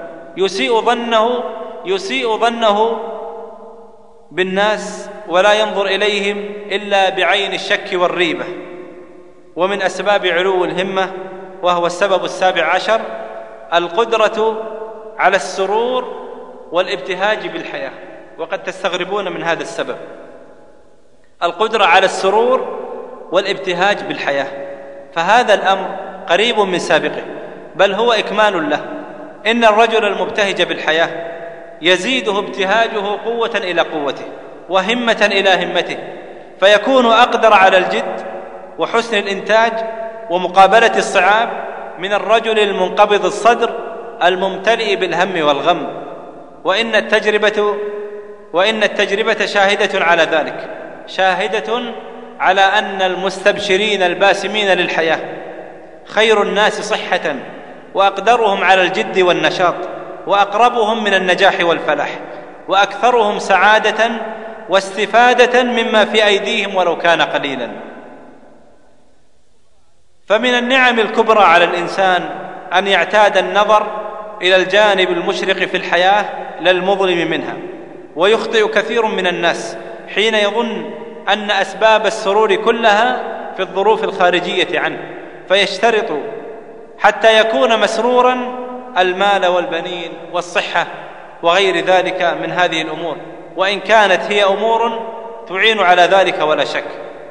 يسيء ظنه بالناس ولا ينظر إليهم إلا بعين الشك والريبة. ومن أسباب علو الهمة، وهو السبب 17، القدرة على السرور والابتهاج بالحياة، وقد تستغربون من هذا السبب. القدرة على السرور والابتهاج بالحياة، فهذا الأمر قريب من سابقه، بل هو إكمال له. إن الرجل المبتهج بالحياة يزيده ابتهاجه قوة إلى قوته وهمة إلى همته، فيكون أقدر على الجد وحسن الإنتاج ومقابلة الصعاب من الرجل المنقبض الصدر الممتلئ بالهم والغم. وإن التجربة شاهدة على ذلك، شاهدة على أن المستبشرين الباسمين للحياة خير الناس صحة وأقدرهم على الجد والنشاط وأقربهم من النجاح والفلاح وأكثرهم سعادة واستفادة مما في أيديهم ولو كان قليلا. فمن النعم الكبرى على الإنسان أن يعتاد النظر إلى الجانب المشرق في الحياة لا المظلم منها. ويخطئ كثير من الناس حين يظن أن أسباب السرور كلها في الظروف الخارجية عنه، فيشترط حتى يكون مسرورا المال والبنين والصحة وغير ذلك من هذه الأمور، وإن كانت هي أمور تعين على ذلك ولا شك.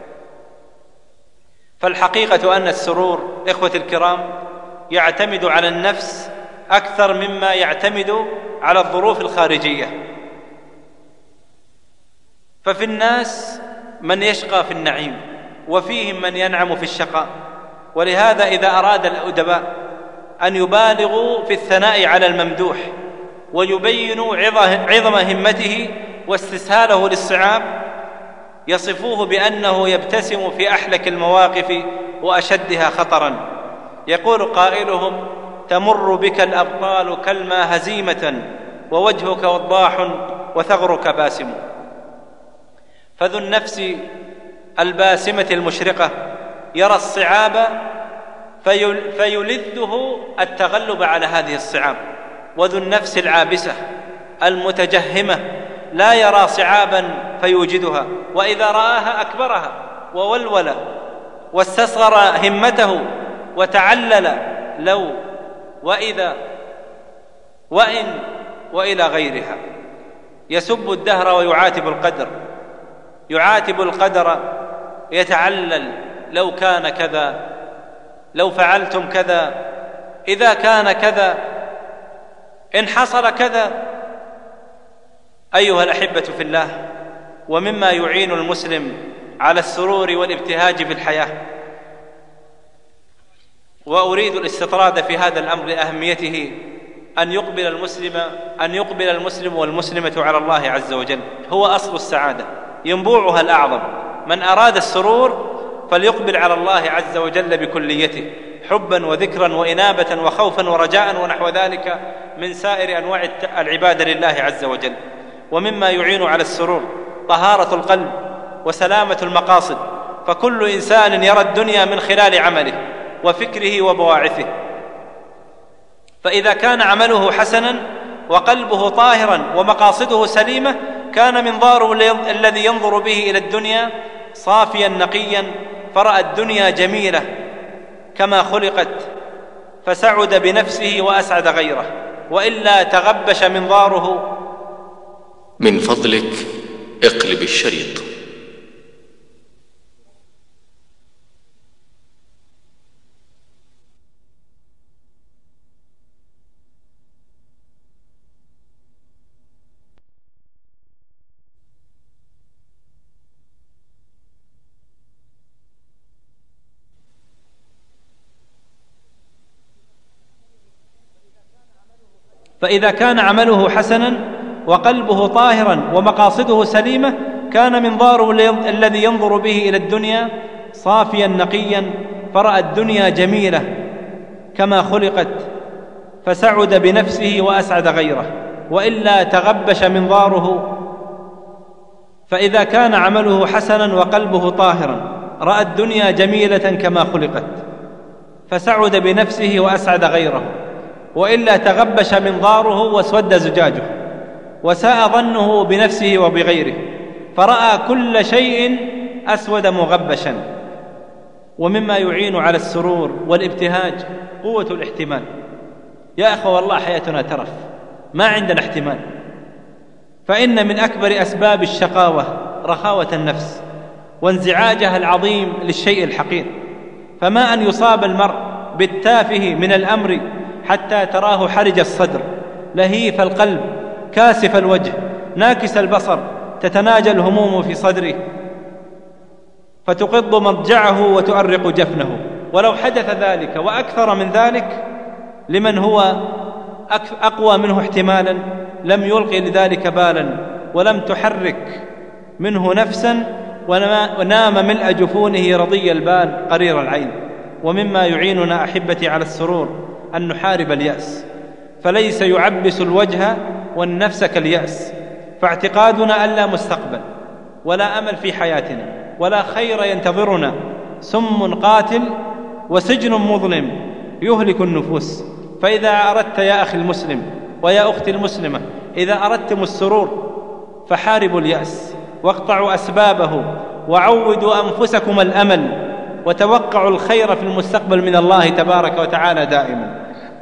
فالحقيقة أن السرور إخوة الكرام يعتمد على النفس أكثر مما يعتمد على الظروف الخارجية. ففي الناس من يشقى في النعيم، وفيهم من ينعم في الشقاء. ولهذا إذا أراد الأدباء أن يبالغوا في الثناء على الممدوح ويبينوا عظم همته واستسهاله للصعاب، يصفوه بأنه يبتسم في أحلك المواقف وأشدها خطرا. يقول قائلهم: تمر بك الأبطال كالما هزيمة ووجهك وضاح وثغرك باسم. فذو النفس الباسمة المشرقة يرى الصعاب فيلذه التغلب على هذه الصعاب، وذو النفس العابسة المتجهمة لا يرى صعابا فيوجدها، وإذا رآها أكبرها وولول واستصغر همته وتعلل لو وإذا وإن وإلى غيرها. يسب الدهر ويعاتب القدر، يعاتب القدر يتعلل: لو كان كذا، لو فعلتم كذا، إذا كان كذا، إن حصل كذا. أيها الأحبة في الله، ومما يعين المسلم على السرور والابتهاج في الحياة، وأريد الاستطراد في هذا الأمر لأهميته، أن يقبل المسلم والمسلمة على الله عز وجل، هو أصل السعادة ينبوعها الأعظم. من أراد السرور فليقبل على الله عز وجل بكليته، حبا وذكرا وإنابة وخوفا ورجاء ونحو ذلك من سائر أنواع العبادة لله عز وجل. ومما يعين على السرور طهارة القلب وسلامة المقاصد، فكل إنسان يرى الدنيا من خلال عمله وفكره وبواعثه، فإذا كان عمله حسنا وقلبه طاهرا ومقاصده سليمة كان منظاره الذي ينظر به إلى الدنيا صافيا نقيا، فرأى الدنيا جميلة كما خلقت فسعد بنفسه وأسعد غيره، وإلا تغبش منظاره. من فضلك اقلب الشريط. فإذا كان عمله حسنا وقلبه طاهرا ومقاصده سليمة كان منظاره الذي ينظر به إلى الدنيا صافيا نقيا، فرأى الدنيا جميلة كما خلقت فسعد بنفسه وأسعد غيره، وإلا تغبش منظاره. فإذا كان عمله حسنا وقلبه طاهرا رأى الدنيا جميلة كما خلقت فسعد بنفسه وأسعد غيره، وإلا تغبش منظاره واسود زجاجه، وساء ظنه بنفسه وبغيره، فرأى كل شيء أسود مغبشا. ومما يعين على السرور والابتهاج قوة الاحتمال، يا أخوة والله حياتنا ترف، ما عندنا احتمال. فإن من أكبر أسباب الشقاوة رخاوة النفس وانزعاجها العظيم للشيء الحقير، فما أن يصاب المرء بالتافه من الأمر حتى تراه حرج الصدر لهيف القلب كاسف الوجه ناكس البصر، تتناجى الهموم في صدره فتقض مضجعه وتؤرق جفنه. ولو حدث ذلك وأكثر من ذلك لمن هو أقوى منه احتمالا لم يلقي لذلك بالا ولم تحرك منه نفسا، ونام ملء جفونه رضي البال قرير العين. ومما يعيننا أحبتي على السرور أن نحارب اليأس، فليس يعبس الوجه والنفس كاليأس، فاعتقادنا أن لا مستقبل ولا أمل في حياتنا ولا خير ينتظرنا، سم قاتل وسجن مظلم يهلك النفوس. فإذا أردت يا أخي المسلم ويا أختي المسلمة، إذا أردتم السرور فحاربوا اليأس واقطعوا أسبابه وعودوا أنفسكم الأمل، وتوقعوا الخير في المستقبل من الله تبارك وتعالى دائما.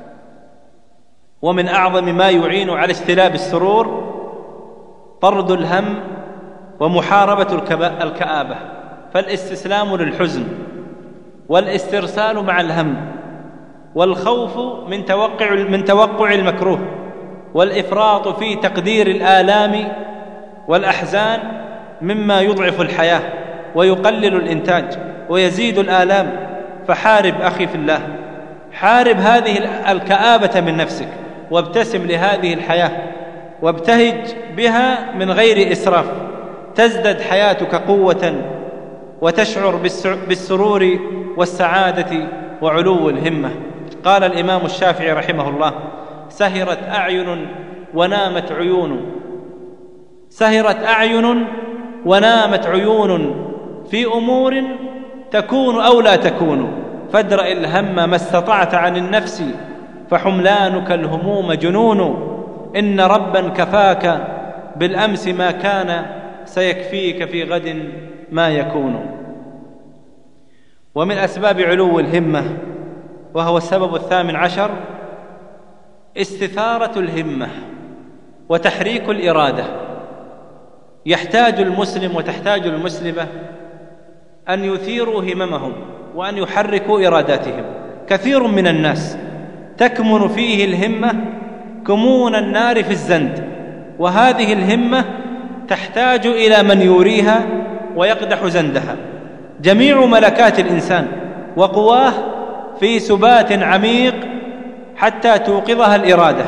ومن أعظم ما يعين على اجتلاب السرور طرد الهم ومحاربة الكآبة، فالاستسلام للحزن والاسترسال مع الهم والخوف من توقع المكروه والإفراط في تقدير الآلام والأحزان مما يضعف الحياة ويقلل الإنتاج ويزيد الآلام. فحارب أخي في الله، حارب هذه الكآبة من نفسك، وابتسم لهذه الحياة وابتهج بها من غير إسراف، تزدد حياتك قوة وتشعر بالسرور والسعادة وعلو الهمة. قال الإمام الشافعي رحمه الله: سهرت أعين ونامت عيون، سهرت أعين ونامت عيون في أمور تكون أو لا تكون، فادرأ الهم ما استطعت عن النفس، فحملانك الهموم جنون، إن ربا كفاك بالأمس ما كان، سيكفيك في غد ما يكون. ومن أسباب علو الهمة، وهو السبب 18، استثارة الهمة وتحريك الإرادة. يحتاج المسلم وتحتاج المسلمة أن يثيروا هممهم وأن يحركوا إراداتهم. كثير من الناس تكمن فيه الهمة كمون النار في الزند، وهذه الهمة تحتاج إلى من يوريها ويقدح زندها. جميع ملكات الإنسان وقواه في سبات عميق حتى توقظها الإرادة،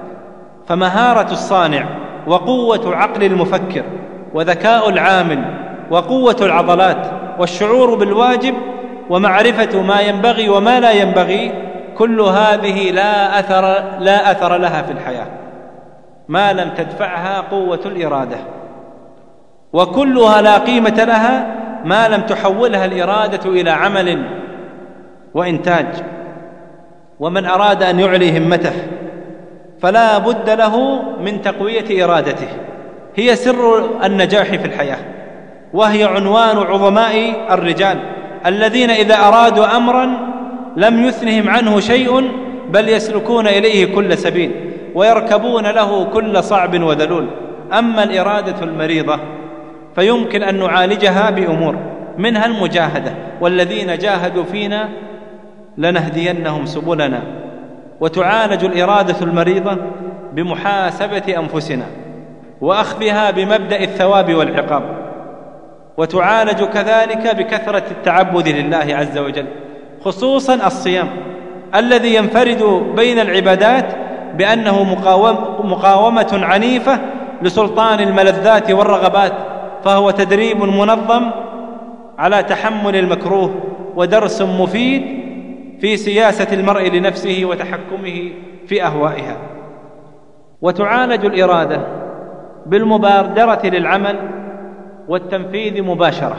فمهارة الصانع وقوة عقل المفكر وذكاء العامل وقوة العضلات والشعور بالواجب ومعرفة ما ينبغي وما لا ينبغي، كل هذه لا أثر لها في الحياة ما لم تدفعها قوة الإرادة، وكلها لا قيمة لها ما لم تحولها الإرادة إلى عمل وإنتاج. ومن أراد أن يعلي همته فلا بد له من تقوية إرادته، هي سر النجاح في الحياة، وهي عنوان عظماء الرجال الذين إذا أرادوا أمرا لم يثنهم عنه شيء، بل يسلكون إليه كل سبيل ويركبون له كل صعب وذلول. أما الإرادة المريضة فيمكن أن نعالجها بأمور، منها المجاهدة، والذين جاهدوا فينا لنهدينهم سبلنا. وتعالج الإرادة المريضة بمحاسبة أنفسنا وأخذها بمبدأ الثواب والعقاب، وتعالج كذلك بكثرة التعبد لله عز وجل، خصوصا الصيام الذي ينفرد بين العبادات بأنه مقاومة عنيفة لسلطان الملذات والرغبات، فهو تدريب منظم على تحمل المكروه ودرس مفيد في سياسة المرء لنفسه وتحكمه في أهوائها. وتعالج الإرادة بالمبادرة للعمل والتنفيذ مباشرة،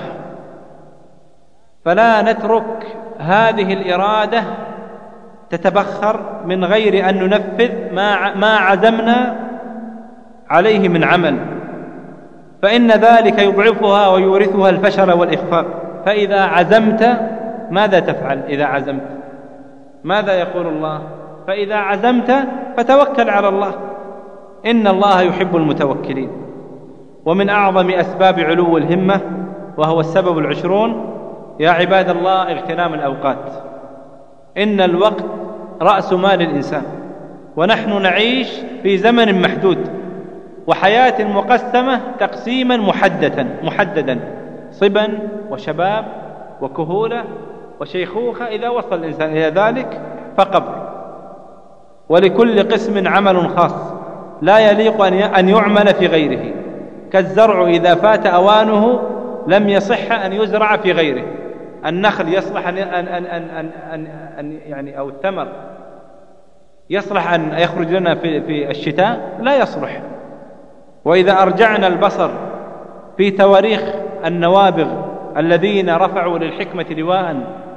فلا نترك هذه الإرادة تتبخر من غير أن ننفذ ما عزمنا عليه من عمل، فإن ذلك يضعفها ويورثها الفشل والإخفاق. فإذا عزمت ماذا تفعل؟ إذا عزمت ماذا يقول الله؟ فإذا عزمت فتوكل على الله، إن الله يحب المتوكلين. ومن أعظم أسباب علو الهمة وهو السبب 20 يا عباد الله اغتنام الأوقات. إن الوقت رأس مال الإنسان، ونحن نعيش في زمن محدود وحياة مقسمة تقسيما محددا، صبا وشباب وكهولة وشيخوخة، إذا وصل الإنسان إلى ذلك فقبر. ولكل قسم عمل خاص لا يليق أن يعمل في غيره، كالزرع إذا فات أوانه لم يصح أن يزرع في غيره. النخل يصلح أو الثمر يصلح أن يخرج لنا في الشتاء؟ لا يصلح. وإذا أرجعنا البصر في تواريخ النوابغ الذين رفعوا للحكمة لواء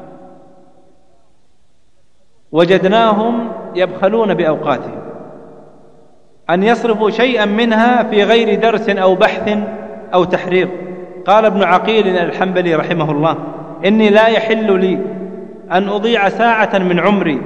وجدناهم يبخلون بأوقاتهم، أن يصرفوا شيئا منها في غير درس أو بحث أو تحرير. قال ابن عقيل الحنبلي رحمه الله: إني لا يحل لي أن أضيع ساعة من عمري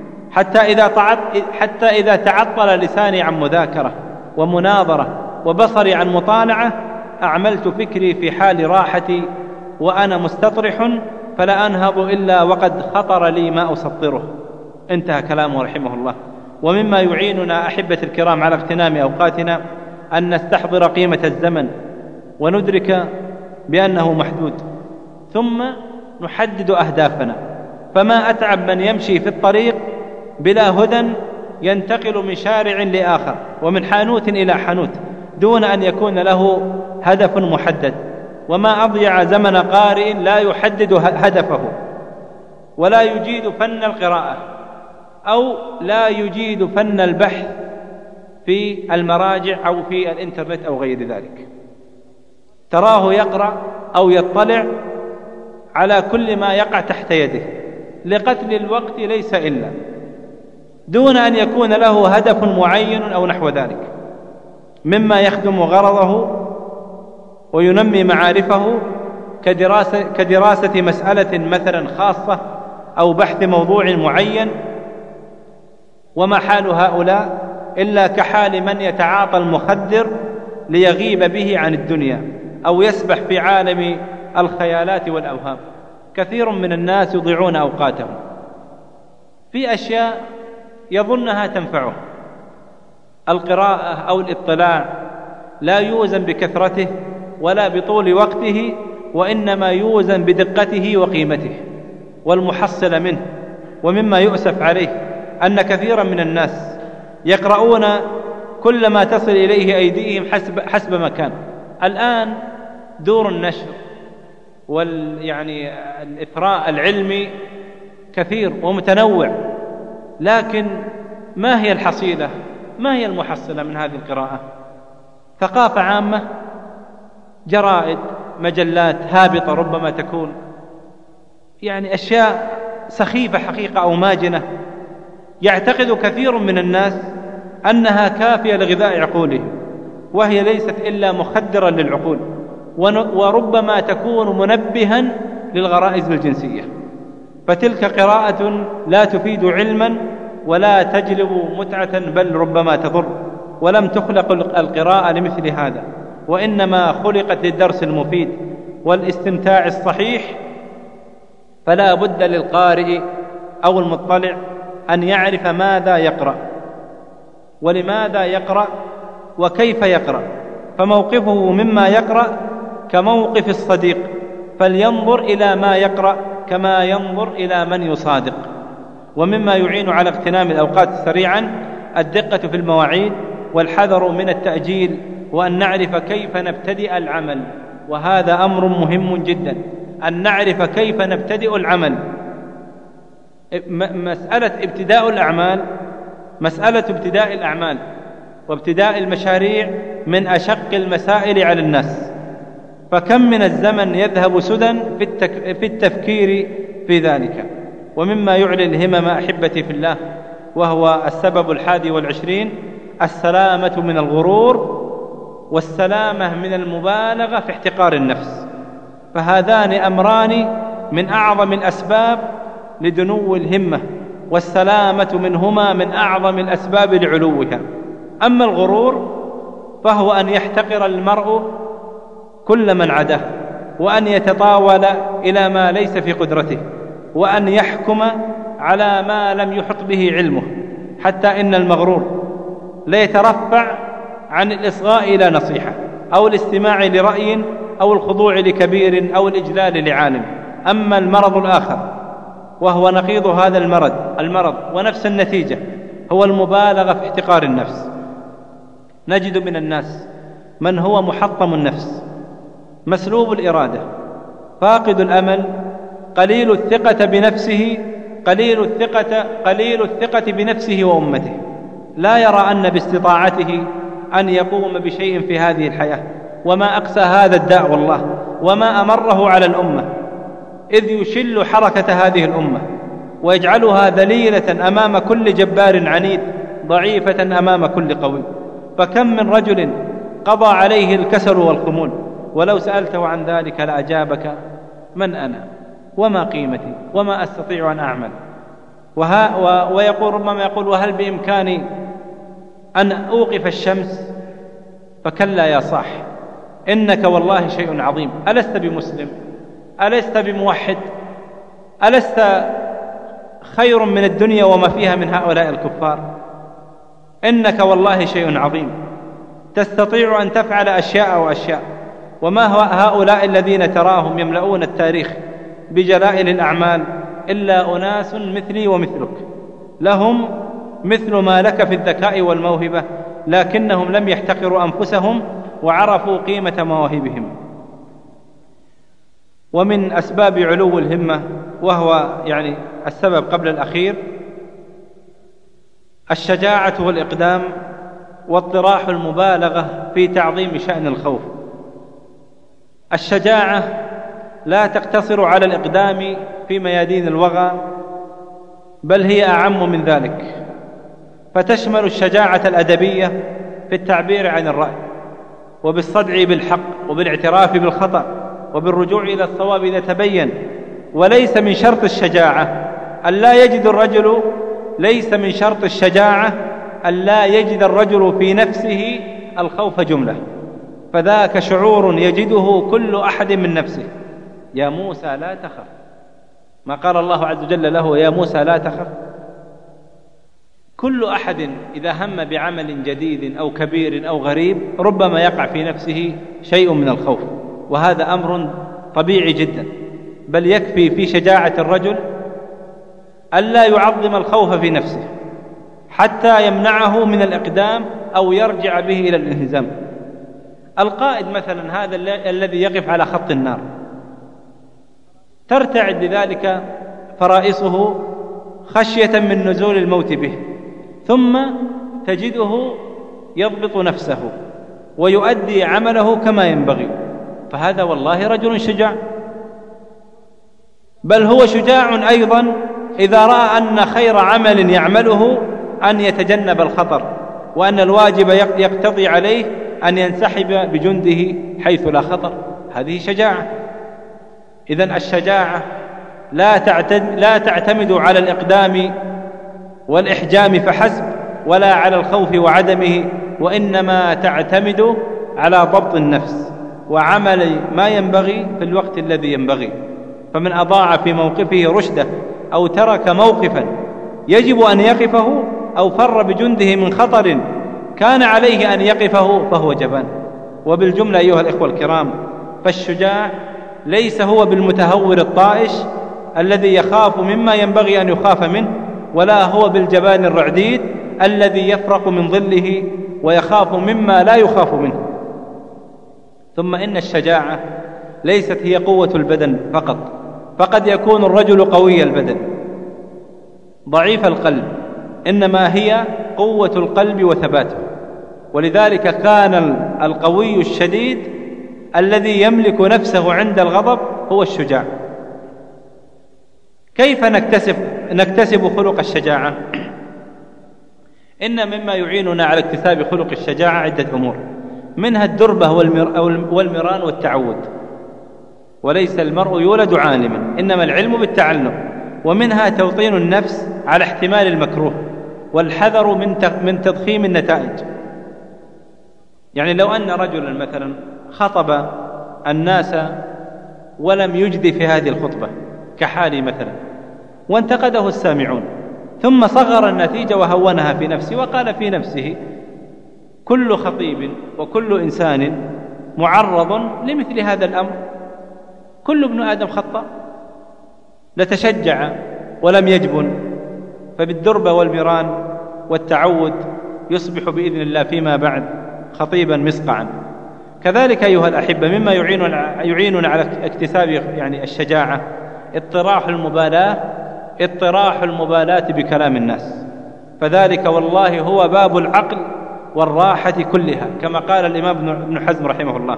حتى إذا تعطل لساني عن مذاكرة ومناظرة وبصري عن مطالعة أعملت فكري في حال راحتي وأنا مستطرح، فلا أنهض إلا وقد خطر لي ما أسطره. انتهى كلامه رحمه الله. ومما يعيننا أحبة الكرام على اغتنام أوقاتنا أن نستحضر قيمة الزمن وندرك بأنه محدود، ثم نحدد أهدافنا. فما أتعب من يمشي في الطريق بلا هدى ينتقل من شارع لآخر ومن حانوت إلى حانوت دون أن يكون له هدف محدد. وما أضيع زمن قارئ لا يحدد هدفه ولا يجيد فن القراءة أو لا يجيد فن البحث في المراجع أو في الإنترنت أو غير ذلك. تراه يقرأ أو يطلع على كل ما يقع تحت يده لقتل الوقت ليس إلا، دون أن يكون له هدف معين أو نحو ذلك مما يخدم غرضه وينمي معارفه، كدراسة مسألة مثلا خاصة أو بحث موضوع معين. وما حال هؤلاء إلا كحال من يتعاطى المخدر ليغيب به عن الدنيا أو يسبح في عالم الخيالات والأوهام. كثير من الناس يضيعون أوقاتهم في أشياء يظنها تنفعه. القراءة أو الاطلاع لا يوزن بكثرته ولا بطول وقته، وإنما يوزن بدقته وقيمته والمحصل منه. ومما يؤسف عليه أن كثيرا من الناس يقرؤون كل ما تصل إليه أيديهم حسب مكان. الآن دور النشر الإثراء العلمي كثير ومتنوع، لكن ما هي الحصيلة؟ ما هي المحصلة من هذه القراءة؟ ثقافة عامة، جرائد، مجلات هابطة ربما تكون، أشياء سخيفة حقيقة أو ماجنة يعتقد كثير من الناس أنها كافية لغذاء عقولهم، وهي ليست إلا مخدرا للعقول، وربما تكون منبها للغرائز الجنسية. فتلك قراءة لا تفيد علما ولا تجلب متعة، بل ربما تضر. ولم تخلق القراءة لمثل هذا، وإنما خلقت للدرس المفيد والاستمتاع الصحيح. فلا بد للقارئ أو المطلع أن يعرف ماذا يقرأ ولماذا يقرأ وكيف يقرأ. فموقفه مما يقرأ كموقف الصديق، فلينظر إلى ما يقرأ كما ينظر إلى من يصادق. ومما يعين على اغتنام الأوقات سريعا الدقة في المواعيد والحذر من التأجيل، وأن نعرف كيف نبتدئ العمل. وهذا أمر مهم جدا، أن نعرف كيف نبتدئ العمل. مسألة ابتداء الأعمال وابتداء المشاريع من أشق المسائل على الناس، فكم من الزمن يذهب سدى في التفكير في ذلك. ومما يعلي الهمم أحبتي في الله وهو السبب 21 السلامة من الغرور والسلامة من المبالغة في احتقار النفس. فهذان أمران من أعظم الأسباب لدنو الهمة والسلامة منهما من أعظم الأسباب لعلوها. أما الغرور فهو أن يحتقر المرء كل من عداه، وأن يتطاول إلى ما ليس في قدرته، وأن يحكم على ما لم يحط به علمه، حتى إن المغرور ليترفع عن الإصغاء إلى نصيحة أو الاستماع لرأي أو الخضوع لكبير أو الإجلال لعالم. أما المرض الآخر وهو نقيض هذا المرض ونفس النتيجة هو المبالغة في احتقار النفس. نجد من الناس من هو محطم النفس، مسلوب الإرادة، فاقد الأمل، قليل الثقة بنفسه وأمته، لا يرى أن باستطاعته أن يقوم بشيء في هذه الحياة. وما أقسى هذا الداء والله، وما أمره على الأمة، إذ يشل حركة هذه الأمة ويجعلها ذليلة أمام كل جبار عنيد، ضعيفة أمام كل قوي. فكم من رجل قضى عليه الكسل والخمول، ولو سألته عن ذلك لأجابك: من أنا وما قيمتي وما أستطيع أن أعمل. ويقول ربما يقول: وهل بإمكاني أن أوقف الشمس؟ فكلا يا صاح، إنك والله شيء عظيم. ألست بمسلم؟ ألست بموحد؟ ألست خير من الدنيا وما فيها من هؤلاء الكفار؟ إنك والله شيء عظيم، تستطيع أن تفعل أشياء وأشياء. وما هو هؤلاء الذين تراهم يملؤون التاريخ بجلائل الأعمال إلا أناس مثلي ومثلك، لهم مثل ما لك في الذكاء والموهبة، لكنهم لم يحتقروا أنفسهم وعرفوا قيمة مواهبهم. ومن أسباب علو الهمة، وهو يعني السبب قبل الأخير، الشجاعة والإقدام واطراح المبالغة في تعظيم شأن الخوف. الشجاعة لا تقتصر على الإقدام في ميادين الوغى، بل هي أعم من ذلك، فتشمل الشجاعة الأدبية في التعبير عن الرأي، وبالصدع بالحق، وبالاعتراف بالخطأ، وبالرجوع إلى الصواب إذا تبين. وليس من شرط الشجاعة ألا يجد الرجل في نفسه الخوف جملة، فذاك شعور يجده كل أحد من نفسه. يا موسى لا تخف، ما قال الله عز وجل له: يا موسى لا تخف. كل أحد إذا هم بعمل جديد أو كبير أو غريب ربما يقع في نفسه شيء من الخوف، وهذا أمر طبيعي جدا. بل يكفي في شجاعة الرجل ألا يعظم الخوف في نفسه حتى يمنعه من الإقدام أو يرجع به إلى الانهزام. القائد مثلا، هذا الذي يقف على خط النار، ترتعد لذلك فرائصه خشية من نزول الموت به، ثم تجده يضبط نفسه ويؤدي عمله كما ينبغي، فهذا والله رجل شجاع. بل هو شجاع أيضا إذا رأى أن خير عمل يعمله أن يتجنب الخطر، وأن الواجب يقتضي عليه أن ينسحب بجنده حيث لا خطر. هذه شجاعة. إذن الشجاعة لا تعتمد على الإقدام والإحجام فحسب، ولا على الخوف وعدمه، وإنما تعتمد على ضبط النفس وعمل ما ينبغي في الوقت الذي ينبغي. فمن أضاع في موقفه رشده أو ترك موقفا يجب أن يقفه أو فر بجنده من خطر كان عليه أن يقفه فهو جبان. وبالجملة أيها الإخوة الكرام، فالشجاع ليس هو بالمتهور الطائش الذي يخاف مما ينبغي أن يخاف منه، ولا هو بالجبان الرعديد الذي يفرق من ظله ويخاف مما لا يخاف منه. ثم إن الشجاعة ليست هي قوة البدن فقط، فقد يكون الرجل قوي البدن ضعيف القلب، إنما هي قوة القلب وثباته. ولذلك كان القوي الشديد الذي يملك نفسه عند الغضب هو الشجاع. كيف نكتسب خلق الشجاعة؟ إن مما يعيننا على اكتساب خلق الشجاعة عدة أمور، منها الدربة والمران والتعود. وليس المرء يولد عالما، إنما العلم بالتعلم. ومنها توطين النفس على احتمال المكروه والحذر من تضخيم النتائج. يعني لو أن رجلا مثلا خطب الناس ولم يجدي في هذه الخطبة كحالي مثلا، وانتقده السامعون، ثم صغر النتيجة وهونها في نفسه وقال في نفسه: كل خطيب وكل إنسان معرض لمثل هذا الأمر، كل ابن آدم خطأ، لتشجع ولم يجبن، فبالدربة والمران والتعود يصبح بإذن الله فيما بعد خطيبا مسقعا. كذلك أيها الأحبة مما يعيننا على اكتساب يعني الشجاعة اطراح المبالاة بكلام الناس، فذلك والله هو باب العقل والراحة كلها، كما قال الإمام ابن حزم رحمه الله.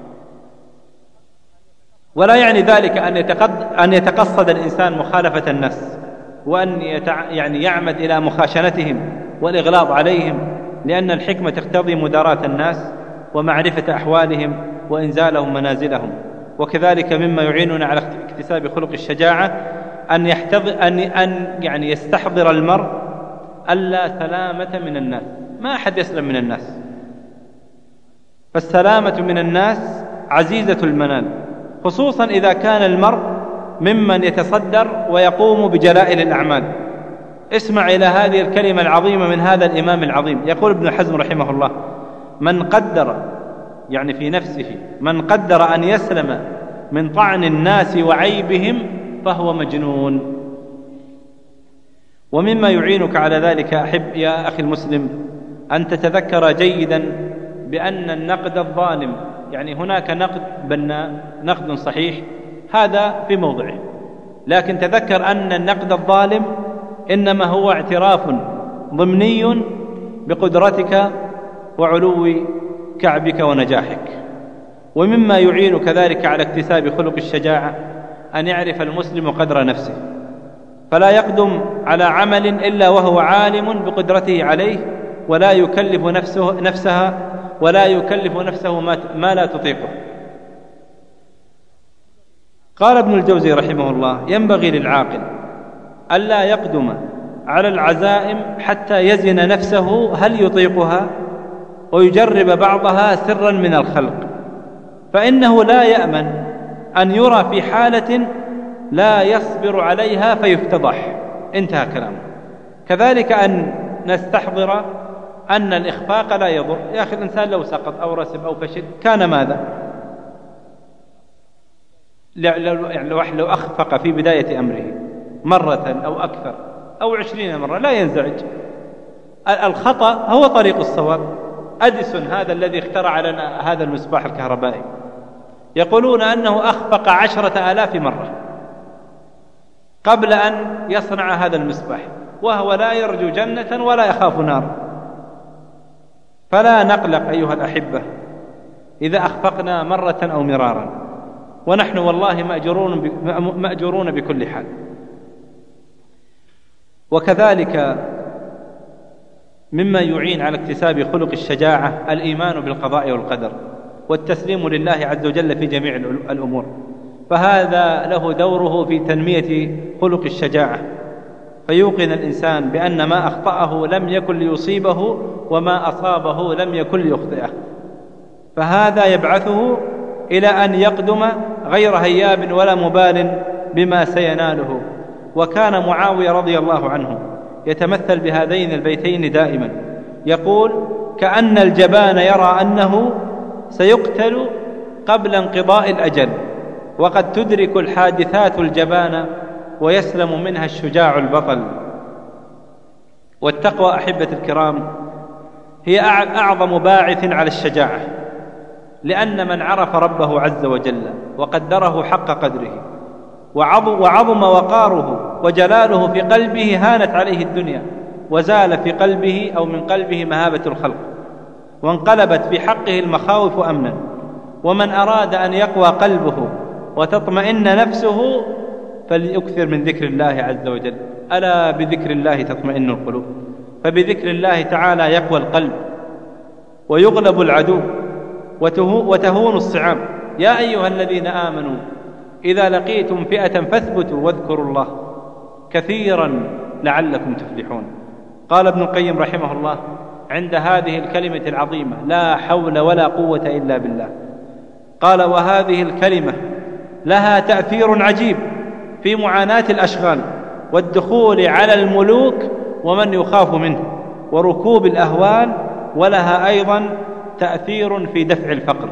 ولا يعني ذلك أن يتقصد الإنسان مخالفة الناس، وأن يعني يعمد إلى مخاشنتهم والإغلاظ عليهم، لأن الحكمة تقتضي مداراة الناس ومعرفة أحوالهم وإنزالهم منازلهم. وكذلك مما يعيننا على اكتساب خلق الشجاعة أن يعني يستحضر المرء ألا سلامة من الناس، ما أحد يسلم من الناس، فالسلامة من الناس عزيزة المنال، خصوصا إذا كان المرء ممن يتصدر ويقوم بجلائل الأعمال. اسمع إلى هذه الكلمة العظيمة من هذا الإمام العظيم، يقول ابن حزم رحمه الله: من قدر، يعني في نفسه، من قدر أن يسلم من طعن الناس وعيبهم فهو مجنون. ومما يعينك على ذلك أحب يا أخي المسلم أن تتذكر جيدا بأن النقد الظالم، يعني هناك نقد بناء، نقد صحيح، هذا في موضعه، لكن تذكر أن النقد الظالم إنما هو اعتراف ضمني بقدرتك وعلو كعبك ونجاحك. ومما يعين كذلك على اكتساب خلق الشجاعة أن يعرف المسلم قدر نفسه، فلا يقدم على عمل إلا وهو عالم بقدرته عليه، ولا يكلف نفسه ما لا تطيقه. قال ابن الجوزي رحمه الله: ينبغي للعاقل ألا يقدم على العزائم حتى يزن نفسه هل يطيقها، ويجرب بعضها سرا من الخلق، فإنه لا يأمن أن يرى في حالة لا يصبر عليها فيفتضح. انتهى كلامه. كذلك أن نستحضر أن الإخفاق لا يضر. يا أخي الإنسان لو سقط أو رسب أو فشل كان ماذا؟ لو أخفق في بداية أمره مرة أو أكثر أو 20 مرة لا ينزعج. الخطأ هو طريق الصواب. أديسون هذا الذي اخترع لنا هذا المصباح الكهربائي يقولون أنه أخفق 10,000 مرة قبل أن يصنع هذا المصباح، وهو لا يرجو جنة ولا يخاف نار. فلا نقلق أيها الأحبة إذا أخفقنا مرة أو مرارا، ونحن والله مأجورون بكل حال. وكذلك مما يعين على اكتساب خلق الشجاعة الإيمان بالقضاء والقدر والتسليم لله عز وجل في جميع الأمور، فهذا له دوره في تنمية خلق الشجاعة، فيوقن الإنسان بأن ما أخطأه لم يكن ليصيبه وما أصابه لم يكن ليخطئه، فهذا يبعثه إلى أن يقدم غير هياب ولا مبال بما سيناله. وكان معاوية رضي الله عنه يتمثل بهذين البيتين دائما، يقول: كأن الجبان يرى أنه سيقتل قبل انقضاء الأجل، وقد تدرك الحادثات الجبان ويسلم منها الشجاع البطل. والتقوى أحبة الكرام هي أعظم باعث على الشجاعة، لأن من عرف ربه عز وجل وقدره حق قدره وعظم وقاره وجلاله في قلبه هانت عليه الدنيا، وزال في قلبه أو من قلبه مهابة الخلق، وانقلبت في حقه المخاوف أمنا. ومن أراد أن يقوى قلبه وتطمئن نفسه فليكثر من ذكر الله عز وجل. ألا بذكر الله تطمئن القلوب، فبذكر الله تعالى يقوى القلب ويغلب العدو وتهون الصعاب. يا أيها الذين آمنوا إذا لقيتم فئة فاثبتوا واذكروا الله كثيرا لعلكم تفلحون. قال ابن القيم رحمه الله عند هذه الكلمة العظيمة: لا حول ولا قوة إلا بالله. قال: وهذه الكلمة لها تأثير عجيب في معاناة الأشغال والدخول على الملوك ومن يخاف منه وركوب الأهوال، ولها أيضا تأثير في دفع الفقر.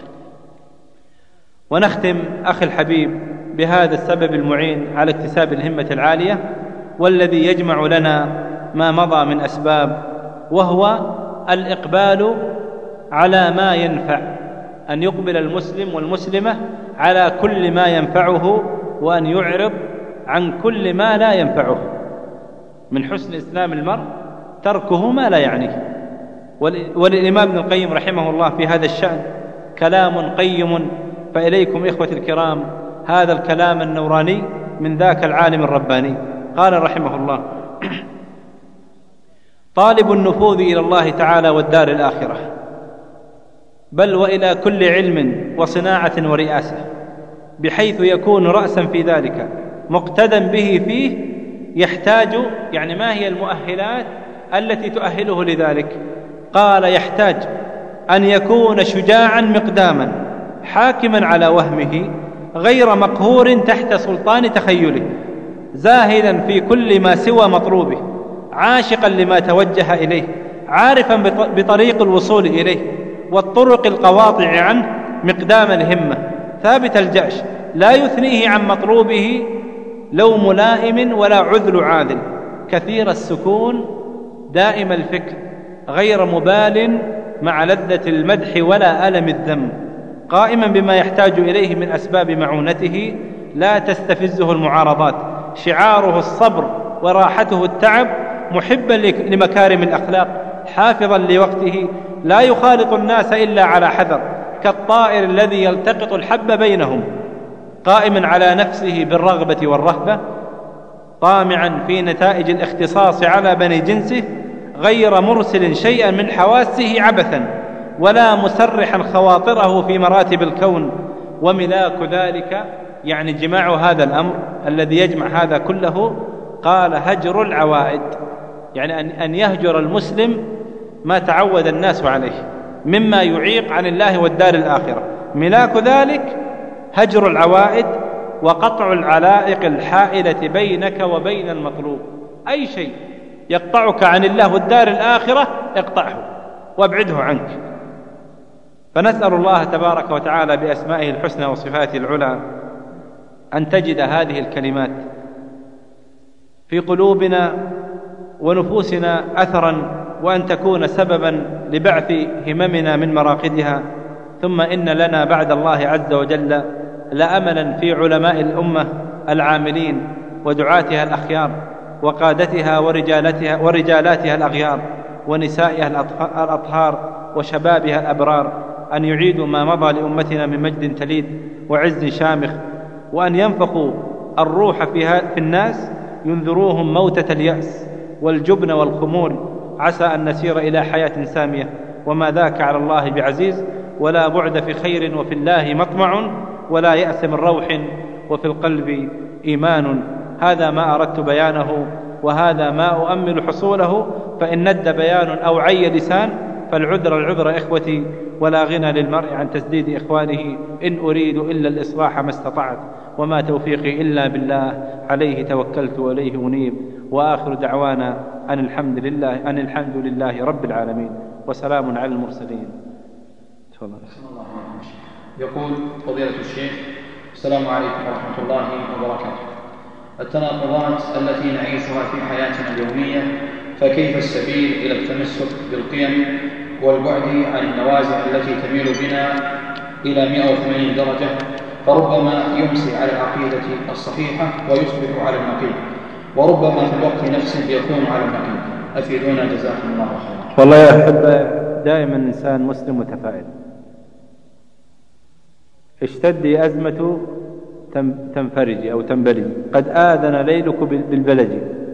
ونختم أخي الحبيب بهذا السبب المعين على اكتساب الهمة العالية والذي يجمع لنا ما مضى من أسباب، وهو الإقبال على ما ينفع، أن يقبل المسلم والمسلمة على كل ما ينفعه، وأن يعرض عن كل ما لا ينفعه. من حسن إسلام المرء تركه ما لا يعنيه. وللإمام ابن القيم رحمه الله في هذا الشأن كلام قيم، فإليكم إخوتي الكرام هذا الكلام النوراني من ذاك العالم الرباني. قال رحمه الله: طالب النفوذ إلى الله تعالى والدار الآخرة، بل وإلى كل علم وصناعة ورئاسة، بحيث يكون رأسا في ذلك مقتدا به فيه، يحتاج، يعني ما هي المؤهلات التي تؤهله لذلك؟ قال: يحتاج أن يكون شجاعا مقداما، حاكما على وهمه، غير مقهور تحت سلطان تخيله، زاهدا في كل ما سوى مطلوبه، عاشقا لما توجه إليه، عارفا بطريق الوصول إليه والطرق القواطع عنه، مقدام الهمة، ثابت الجأش، لا يثنيه عن مطلوبه لو ملائم ولا عذل عاذل، كثير السكون، دائم الفكر، غير مبال مع لذة المدح ولا ألم الذم، قائما بما يحتاج إليه من أسباب معونته، لا تستفزه المعارضات، شعاره الصبر وراحته التعب، محبا لمكارم الأخلاق، حافظا لوقته، لا يخالط الناس إلا على حذر، كالطائر الذي يلتقط الحب بينهم، قائما على نفسه بالرغبة والرهبة، طامعا في نتائج الاختصاص على بني جنسه، غير مرسل شيئا من حواسه عبثا، ولا مسرحا خواطره في مراتب الكون. وملاك ذلك، يعني جماع هذا الأمر الذي يجمع هذا كله، قال: هجر العوائد، يعني أن يهجر المسلم ما تعود الناس عليه مما يعيق عن الله والدار الآخرة. ملاك ذلك هجر العوائد وقطع العلائق الحائلة بينك وبين المطلوب. أي شيء يقطعك عن الله والدار الآخرة اقطعه وابعده عنك. فنسأل الله تبارك وتعالى بأسمائه الحسنى وصفاته العلى أن تجد هذه الكلمات في قلوبنا ونفوسنا أثرا، وأن تكون سببا لبعث هممنا من مراقدها. ثم إن لنا بعد الله عز وجل لأملا في علماء الأمة العاملين ودعاتها الأخيار وقادتها ورجالاتها الأغيار ونسائها الأطهار وشبابها الأبرار، أن يعيدوا ما مضى لأمتنا من مجد تليد وعز شامخ، وأن ينفخوا الروح في الناس، ينذروهم موتة اليأس والجبن والخمول، عسى أن نسير إلى حياة سامية، وما ذاك على الله بعزيز. ولا بعد في خير وفي الله مطمع، ولا يأس من روح وفي القلب إيمان. هذا ما أردت بيانه، وهذا ما أؤمل حصوله، فإن ند بيان أو عي لسان فالعذر إخوتي، ولا غنى للمرء عن تسديد إخوانه، إن أريد إلا الإصلاح ما استطعت، وما توفيقي إلا بالله، عليه توكلت وإليه أنيب. وآخر دعوانا أن الحمد لله رب العالمين، وسلام على المرسلين. تفضل. يقول فضيلة الشيخ: السلام عليكم ورحمة الله وبركاته. التناقضات التي نعيشها في حياتنا اليومية، فكيف السبيل إلى التمسك بالقيم والبعد عن النوازع التي تميل بنا إلى 180 درجة، فربما يمسي على العقيدة الصحيحة ويصبح على النقيض، وربما في الوقت نفسه يكون على النقيض. أفيدونا جزاكم الله خيرا. والله يا أحبة، دائما إنسان مسلم متفائل. اشتدي أزمة تنفرج أو تنبلج، قد آذن ليلك بالبلج.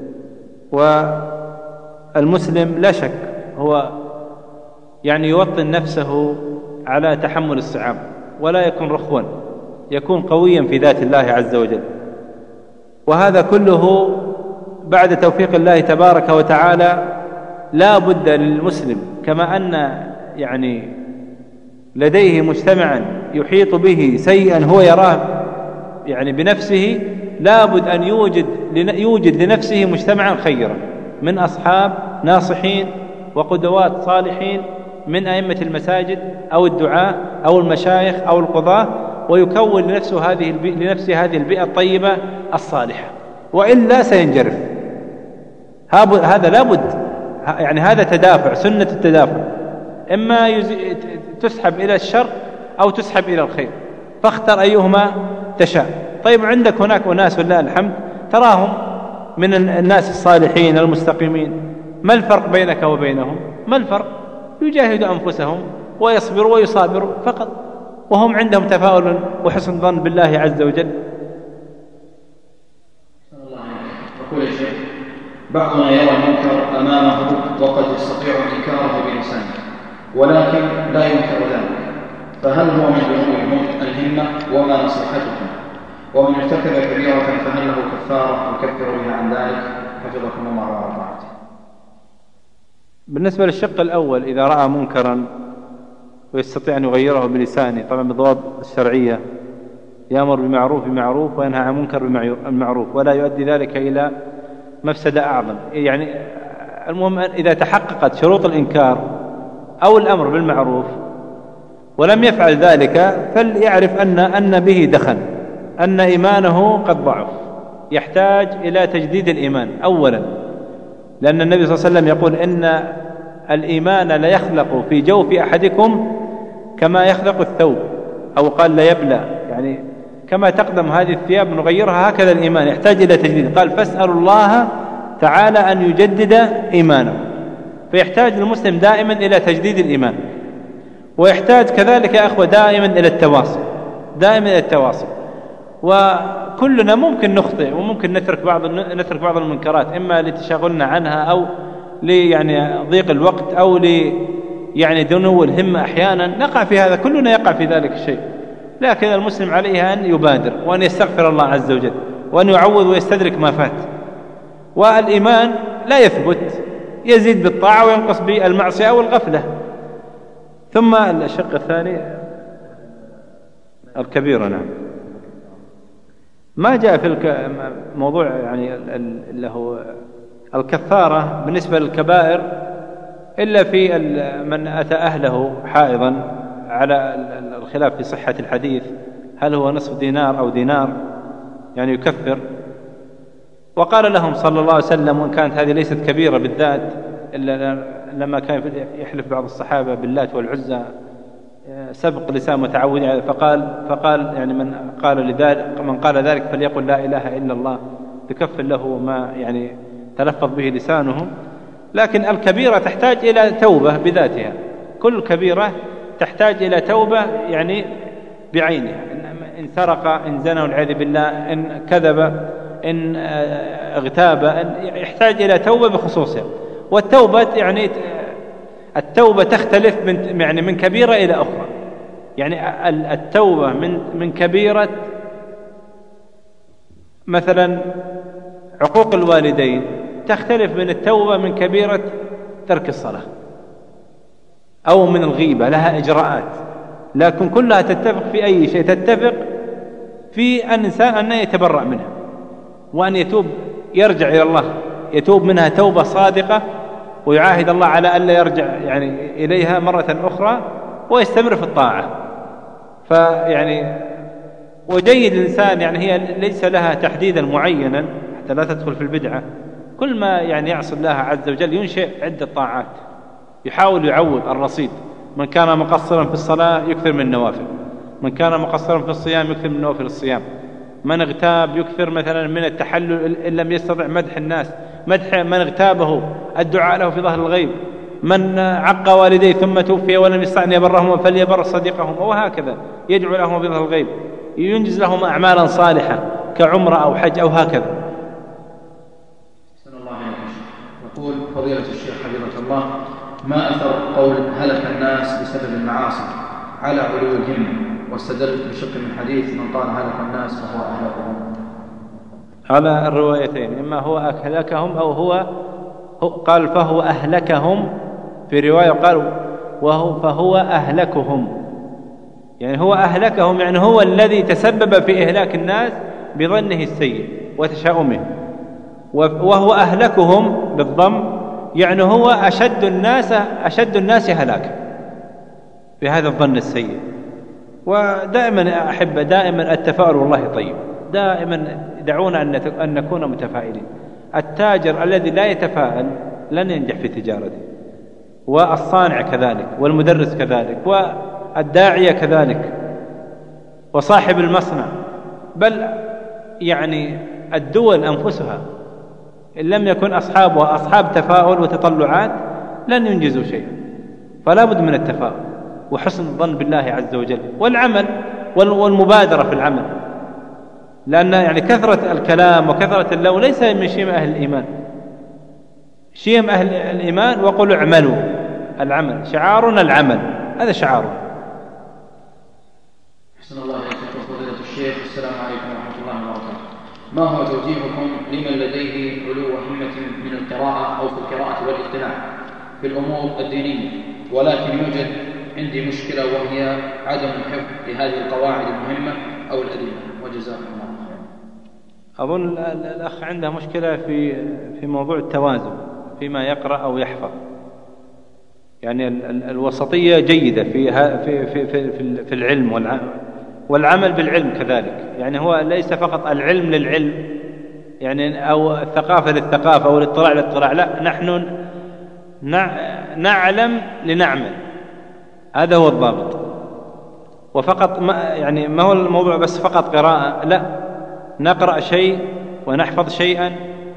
والمسلم لا شك هو يعني يوطن نفسه على تحمل الصعاب، ولا يكون رخوا، يكون قويا في ذات الله عز وجل. وهذا كله بعد توفيق الله تبارك وتعالى لا بد للمسلم كما أن يعني لديه مجتمعا يحيط به سيئا هو يراه يعني بنفسه، لا بد أن يوجد لنفسه مجتمعا خيرا من أصحاب ناصحين وقدوات صالحين من أئمة المساجد أو الدعاء أو المشايخ أو القضاة، ويكون لنفسه هذه البيئة الطيبة الصالحة، وإلا سينجرف. هذا لا بد، يعني هذا تدافع، سنة التدافع، إما تسحب إلى الشر أو تسحب إلى الخير، فاختر أيهما تشاء. طيب عندك هناك أناس ولله الحمد تراهم من الناس الصالحين المستقيمين، ما الفرق بينك وبينهم؟ ما الفرق؟ يجاهدوا أنفسهم ويصبروا ويصابروا فقط، وهم عندهم تفاؤل وحسن ظن بالله عز وجل. يقول يا شيخ: بعضنا يرى المنكر أمامه وقد يستطيع إنكاره بلسانه ولكن لا ينكر ذلك، فهل هو من ذنوب الهمة وما نصيحتكم؟ ومن ارتكب كبيرة فهل له كفارة يكفر بها عن ذلك؟ حفظكم الله وعلى طاعته. بالنسبة للشق الأول، إذا رأى منكرا ويستطيع أن يغيره بلسانه، طبعا بالضوابط الشرعية، يأمر بمعروف وينهى عن منكر بالمعروف، ولا يؤدي ذلك إلى مفسدة أعظم. يعني المهم إذا تحققت شروط الإنكار أو الأمر بالمعروف ولم يفعل ذلك، فليعرف أن به دخن، أن إيمانه قد ضعف، يحتاج إلى تجديد الإيمان أولا، لأن النبي صلى الله عليه وسلم يقول إن الإيمان لا يخلق في جوف أحدكم كما يخلق الثوب، أو قال لا يبلى، يعني كما تقدم هذه الثياب نغيرها هكذا الإيمان يحتاج إلى تجديد. قال: فاسألوا الله تعالى أن يجدد إيمانه. فيحتاج المسلم دائما إلى تجديد الإيمان، ويحتاج كذلك يا أخوة دائما إلى التواصل، دائما إلى التواصل. وكلنا ممكن نخطئ وممكن نترك بعض المنكرات، إما لتشاغلنا عنها أو يعني ضيق الوقت أو يعني دنو الهمة، أحيانا نقع في هذا، كلنا يقع في ذلك الشيء، لكن المسلم عليه أن يبادر وأن يستغفر الله عز وجل وأن يعوض ويستدرك ما فات. والإيمان لا يثبت، يزيد بالطاعة وينقص بالمعصية أو الغفلة. ثم الشق الثاني الكبيرة. نعم، ما جاء في الموضوع يعني اللي هو الكفارة بالنسبة للكبائر إلا في من أتى أهله حائضا، على الخلاف في صحة الحديث، هل هو نصف دينار أو دينار، يعني يكفر. وقال لهم صلى الله عليه وسلم: وإن كانت هذه ليست كبيرة بالذات، إلا لما كان يحلف بعض الصحابة باللات والعزى سبق لسان متعود عليه، فقال يعني من قال ذلك فليقل لا إله إلا الله، تكفر له ما يعني تلفظ به لسانه. لكن الكبيرة تحتاج إلى توبة بذاتها، كل كبيرة تحتاج إلى توبة يعني بعينها، إن سرق، إن زنى والعياذ بالله، إن كذب، إن اغتاب، يحتاج إلى توبة بخصوصها. والتوبة يعني التوبة تختلف من كبيرة إلى أخرى، يعني التوبة من كبيرة مثلا عقوق الوالدين تختلف من التوبة من كبيرة ترك الصلاة أو من الغيبة، لها إجراءات، لكن كلها تتفق في أي شيء؟ تتفق في أن الإنسان أن يتبرأ منها وأن يتوب، يرجع إلى الله، يتوب منها توبة صادقة، ويعاهد الله على ألا يرجع يعني إليها مرة أخرى، ويستمر في الطاعة. فيعني وجيد الإنسان، يعني هي ليس لها تحديدا معينا حتى لا تدخل في البدعة، كل ما يعني يعصي الله عز وجل ينشئ عدة طاعات، يحاول يعوض الرصيد. من كان مقصرا في الصلاة يكثر من النوافل، من كان مقصرا في الصيام يكثر من نوافل الصيام، من اغتاب يكثر مثلا من التحلل إن لم يستطع مدح الناس، مدح من اغتابه، الدعاء له في ظهر الغيب، من عق والديه ثم توفي ولم يستطع أن يبرهما فليبر صديقهما، وهكذا يدعو لهما في ظهر الغيب، ينجز لهم أعمالا صالحة كعمرة أو حج أو هكذا. يقول فضيلة الشيخ حفظه الله: ما أثر قول هلك الناس بسبب المعاصي على علو الهمة؟ واستدل بشق من حديث: من قال هلك الناس فهو أهلكهم. على الروايتين، إما هو أهلكهم أو هو قال فهو أهلكهم، في رواية قال فهو أهلكهم، يعني هو أهلكهم يعني هو الذي تسبب في إهلاك الناس بظنه السيء وتشاؤمه، وهو أهلكهم بالضم يعني هو أشد الناس هلاكا بهذا الظن السيء. ودائما أحب دائما التفاؤل والله طيب، دائما دعونا أن نكون متفائلين. التاجر الذي لا يتفاءل لن ينجح في تجارته، والصانع كذلك، والمدرس كذلك، والداعية كذلك، وصاحب المصنع، بل يعني الدول أنفسها إن لم يكن أصحابها أصحاب تفاؤل وتطلعات لن ينجزوا شيئا. فلا بد من التفاؤل وحسن الظن بالله عز وجل، والعمل والمبادرة في العمل، لأن يعني كثرة الكلام وكثرة اللو ليس من شيم أهل الإيمان. شيم أهل الإيمان وقل اعملوا، العمل شعارنا، العمل هذا شعارنا. أحسن الله إليكم فضيلة الشيخ. السلام عليكم ورحمة الله وبركاته. ما هو توجيهكم لمن لديه علو همة من القراءة أو في القراءة والاطلاع في الأمور الدينية، ولكن يوجد عندي مشكلة وهي عدم الحفظ لهذه القواعد المهمة أو الأدلة، وجزاكم الله خيرا. أظن الأخ عنده مشكلة في موضوع التوازن فيما يقرأ أو يحفظ، يعني الوسطية جيدة في العلم والعمل بالعلم كذلك، يعني هو ليس فقط العلم للعلم يعني أو الثقافة للثقافة أو الاطلاع للاطلاع، لا، نحن نعلم لنعمل، هذا هو الضابط. وفقط ما هو الموضوع بس فقط قراءة، لا، نقرأ شيء ونحفظ شيئا،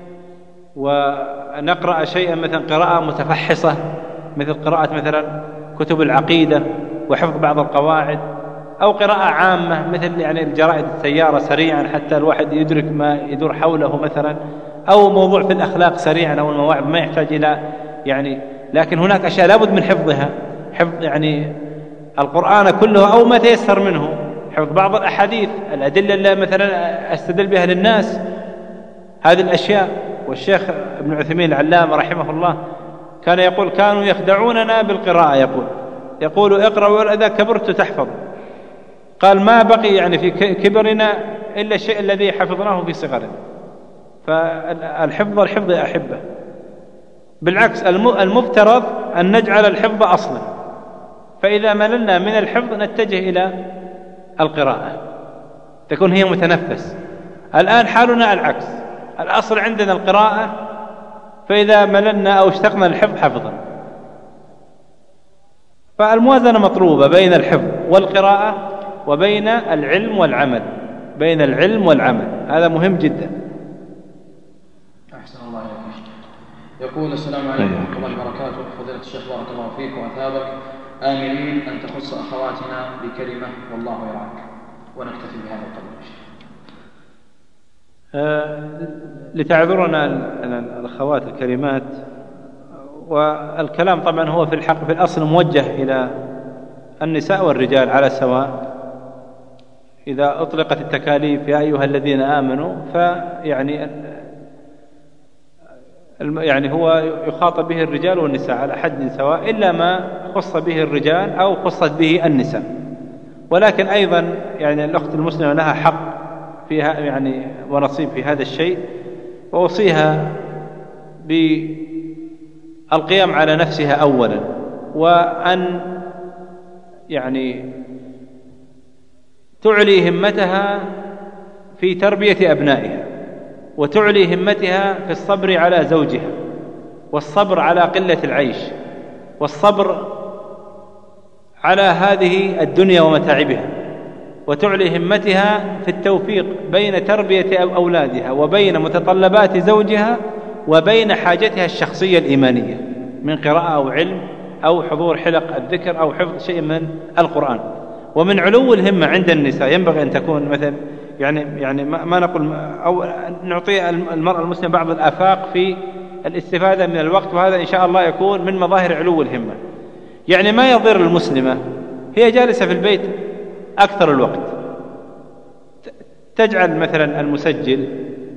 ونقرأ شيئا مثلا قراءة متفحصة مثل قراءة مثلا كتب العقيدة وحفظ بعض القواعد، أو قراءة عامة مثل يعني الجرائد السيارة سريعا حتى الواحد يدرك ما يدور حوله مثلا، أو موضوع في الأخلاق سريعا أو المواعظ ما يحتاج إلى يعني، لكن هناك أشياء لابد من حفظها، حفظ يعني القرآن كله أو ما تيسر منه، حفظ بعض الأحاديث، الأدلة اللي مثلا أستدل بها للناس، هذه الأشياء. والشيخ ابن عثيمين العلامة رحمه الله كان يقول كانوا يخدعوننا بالقراءة، يقول اقرأ وإذا كبرت تحفظ. قال ما بقي يعني في كبرنا إلا الشيء الذي حفظناه في صغرنا. فالحفظ يا أحبة، بالعكس المفترض أن نجعل الحفظ أصلا، فإذا مللنا من الحفظ نتجه إلى القراءة تكون هي متنفس. الآن حالنا العكس، الأصل عندنا القراءة، فإذا مللنا أو اشتقنا الحفظ حفظا. فالموازنة مطلوبة بين الحفظ والقراءة وبين العلم والعمل، بين العلم والعمل، هذا مهم جدا. أحسن الله إليك. يقول السلام عليكم ورحمة الله وبركاته. فضيلة الشيخ بارك الله فيك وأثابك، آملين أن تخص أخواتنا بكلمة والله يرعاك، ونكتفي بهذا القدر. لتعذرنا الأخوات الكريمات، والكلام طبعا هو في الحق في الأصل موجه إلى النساء والرجال على سواء. إذا أطلقت التكاليف يا أيها الذين آمنوا، فيعني هو يخاطب به الرجال والنساء على حد سواء، إلا ما خص به الرجال أو خصت به النساء. ولكن أيضا يعني الأخت المسلمة لها حق فيها يعني ونصيب في هذا الشيء، وأوصيها بالقيام على نفسها أولا، وأن يعني تعلي همتها في تربية أبنائها، وتعلي همتها في الصبر على زوجها، والصبر على قلة العيش، والصبر على هذه الدنيا ومتاعبها، وتعلي همتها في التوفيق بين تربية أولادها وبين متطلبات زوجها وبين حاجتها الشخصية الإيمانية من قراءة أو علم أو حضور حلق الذكر أو حفظ شيء من القرآن. ومن علو الهمة عند النساء ينبغي أن تكون مثلا يعني ما نقول أو نعطي المرأة المسلمة بعض الآفاق في الاستفادة من الوقت، وهذا إن شاء الله يكون من مظاهر علو الهمة. يعني ما يضر المسلمة هي جالسة في البيت أكثر الوقت، تجعل مثلا المسجل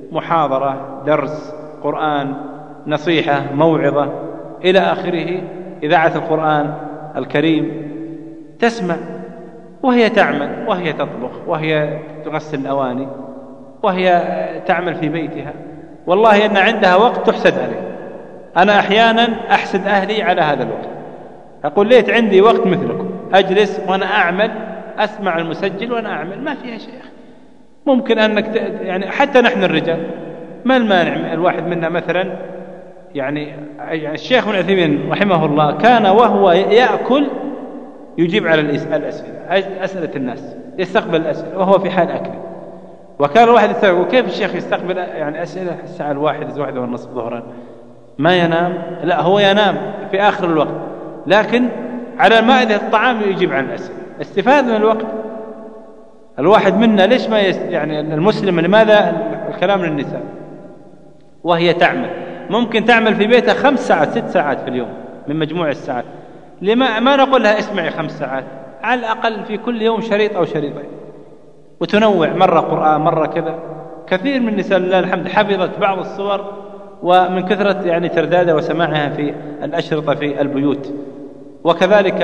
محاضرة، درس قرآن، نصيحة، موعظة إلى آخره، إذاعة القرآن الكريم، تسمع وهي تعمل وهي تطبخ وهي تغسل الأواني وهي تعمل في بيتها. والله أن عندها وقت تحسد عليه. أنا أحيانا أحسد أهلي على هذا الوقت، أقول ليت عندي وقت مثلكم، أجلس وأنا أعمل، أسمع المسجل وأنا أعمل، ما فيها شيء. ممكن أنك يعني حتى نحن الرجال ما المانع الواحد منا مثلا، يعني الشيخ ابن عثيمين رحمه الله كان وهو يأكل يجيب على الأسئلة، أسئلة الناس، يستقبل الأسئلة وهو في حال أكل. وكان الواحد يستغرب كيف الشيخ يستقبل يعني أسئلة الساعة 1:01 ظهرا، ما ينام؟ لا، هو ينام في آخر الوقت، لكن على مائدة الطعام يجيب عن الأسئلة، استفاد من الوقت. الواحد منا ليش ما يعني المسلم لماذا الكلام للنساء وهي تعمل؟ ممكن تعمل في بيتها 5 ساعات 6 ساعات في اليوم من مجموع الساعات. لما ما نقول لها اسمعي 5 ساعات؟ على الأقل في كل يوم شريط أو شريطين، وتنوع، مرة قرآن مرة كذا. كثير من النساء لله الحمد حفظت بعض الصور، ومن كثرة يعني تردادها وسماعها في الأشرطة في البيوت. وكذلك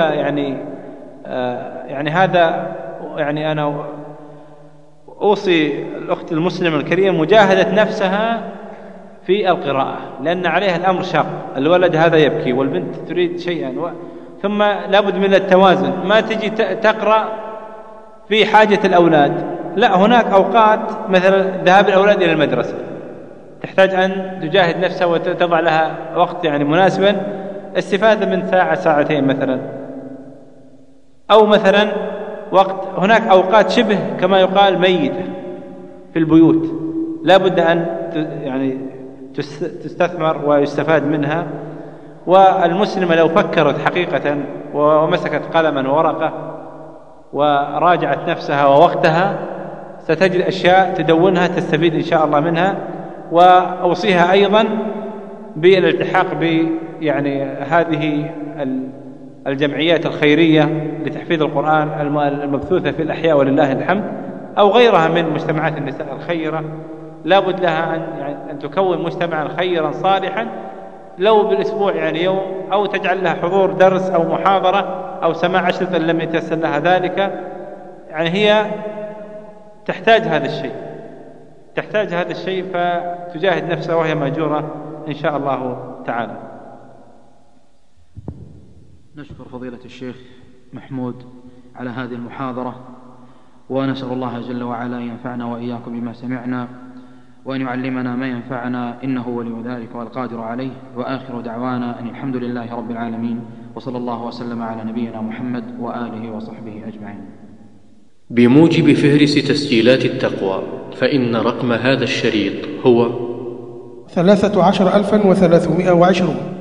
يعني هذا يعني أنا أوصي الأخت المسلمة الكريمة مجاهدة نفسها في القراءة، لأن عليها الأمر شاق. الولد هذا يبكي والبنت تريد شيئا ثم لابد من التوازن. ما تجي تقرأ في حاجة الأولاد، لا، هناك أوقات مثلا ذهاب الأولاد إلى المدرسة تحتاج أن تجاهد نفسها وتضع لها وقت يعني مناسبا، استفادة من ساعة ساعتين مثلا، أو مثلا وقت. هناك أوقات شبه كما يقال ميتة في البيوت، لا بد أن يعني تستثمر ويستفاد منها. والمسلمة لو فكرت حقيقة ومسكت قلما وورقة وراجعت نفسها ووقتها ستجد أشياء تدونها تستفيد إن شاء الله منها. وأوصيها أيضا بالالتحاق يعني هذه الجمعيات الخيرية لتحفيظ القرآن المبثوثة في الأحياء ولله الحمد، أو غيرها من مجتمعات النساء الخيرة. لابد لها أن تكون مجتمعا خيرا صالحا، لو بالأسبوع يعني يوم، أو تجعل لها حضور درس أو محاضرة أو سماع أشرطة إن لم يتيسر لها ذلك. يعني هي تحتاج هذا الشيء، فتجاهد نفسها وهي مأجورة إن شاء الله تعالى. نشكر فضيلة الشيخ محمود على هذه المحاضرة، ونسأل الله جل وعلا أن ينفعنا وإياكم بما سمعنا، وأن يعلمنا ما ينفعنا، إنه ولي ذلك والقادر عليه. وآخر دعوانا أن الحمد لله رب العالمين، وصلى الله وسلم على نبينا محمد وآله وصحبه أجمعين. بموجب فهرس تسجيلات التقوى، فإن رقم هذا الشريط هو 13,320.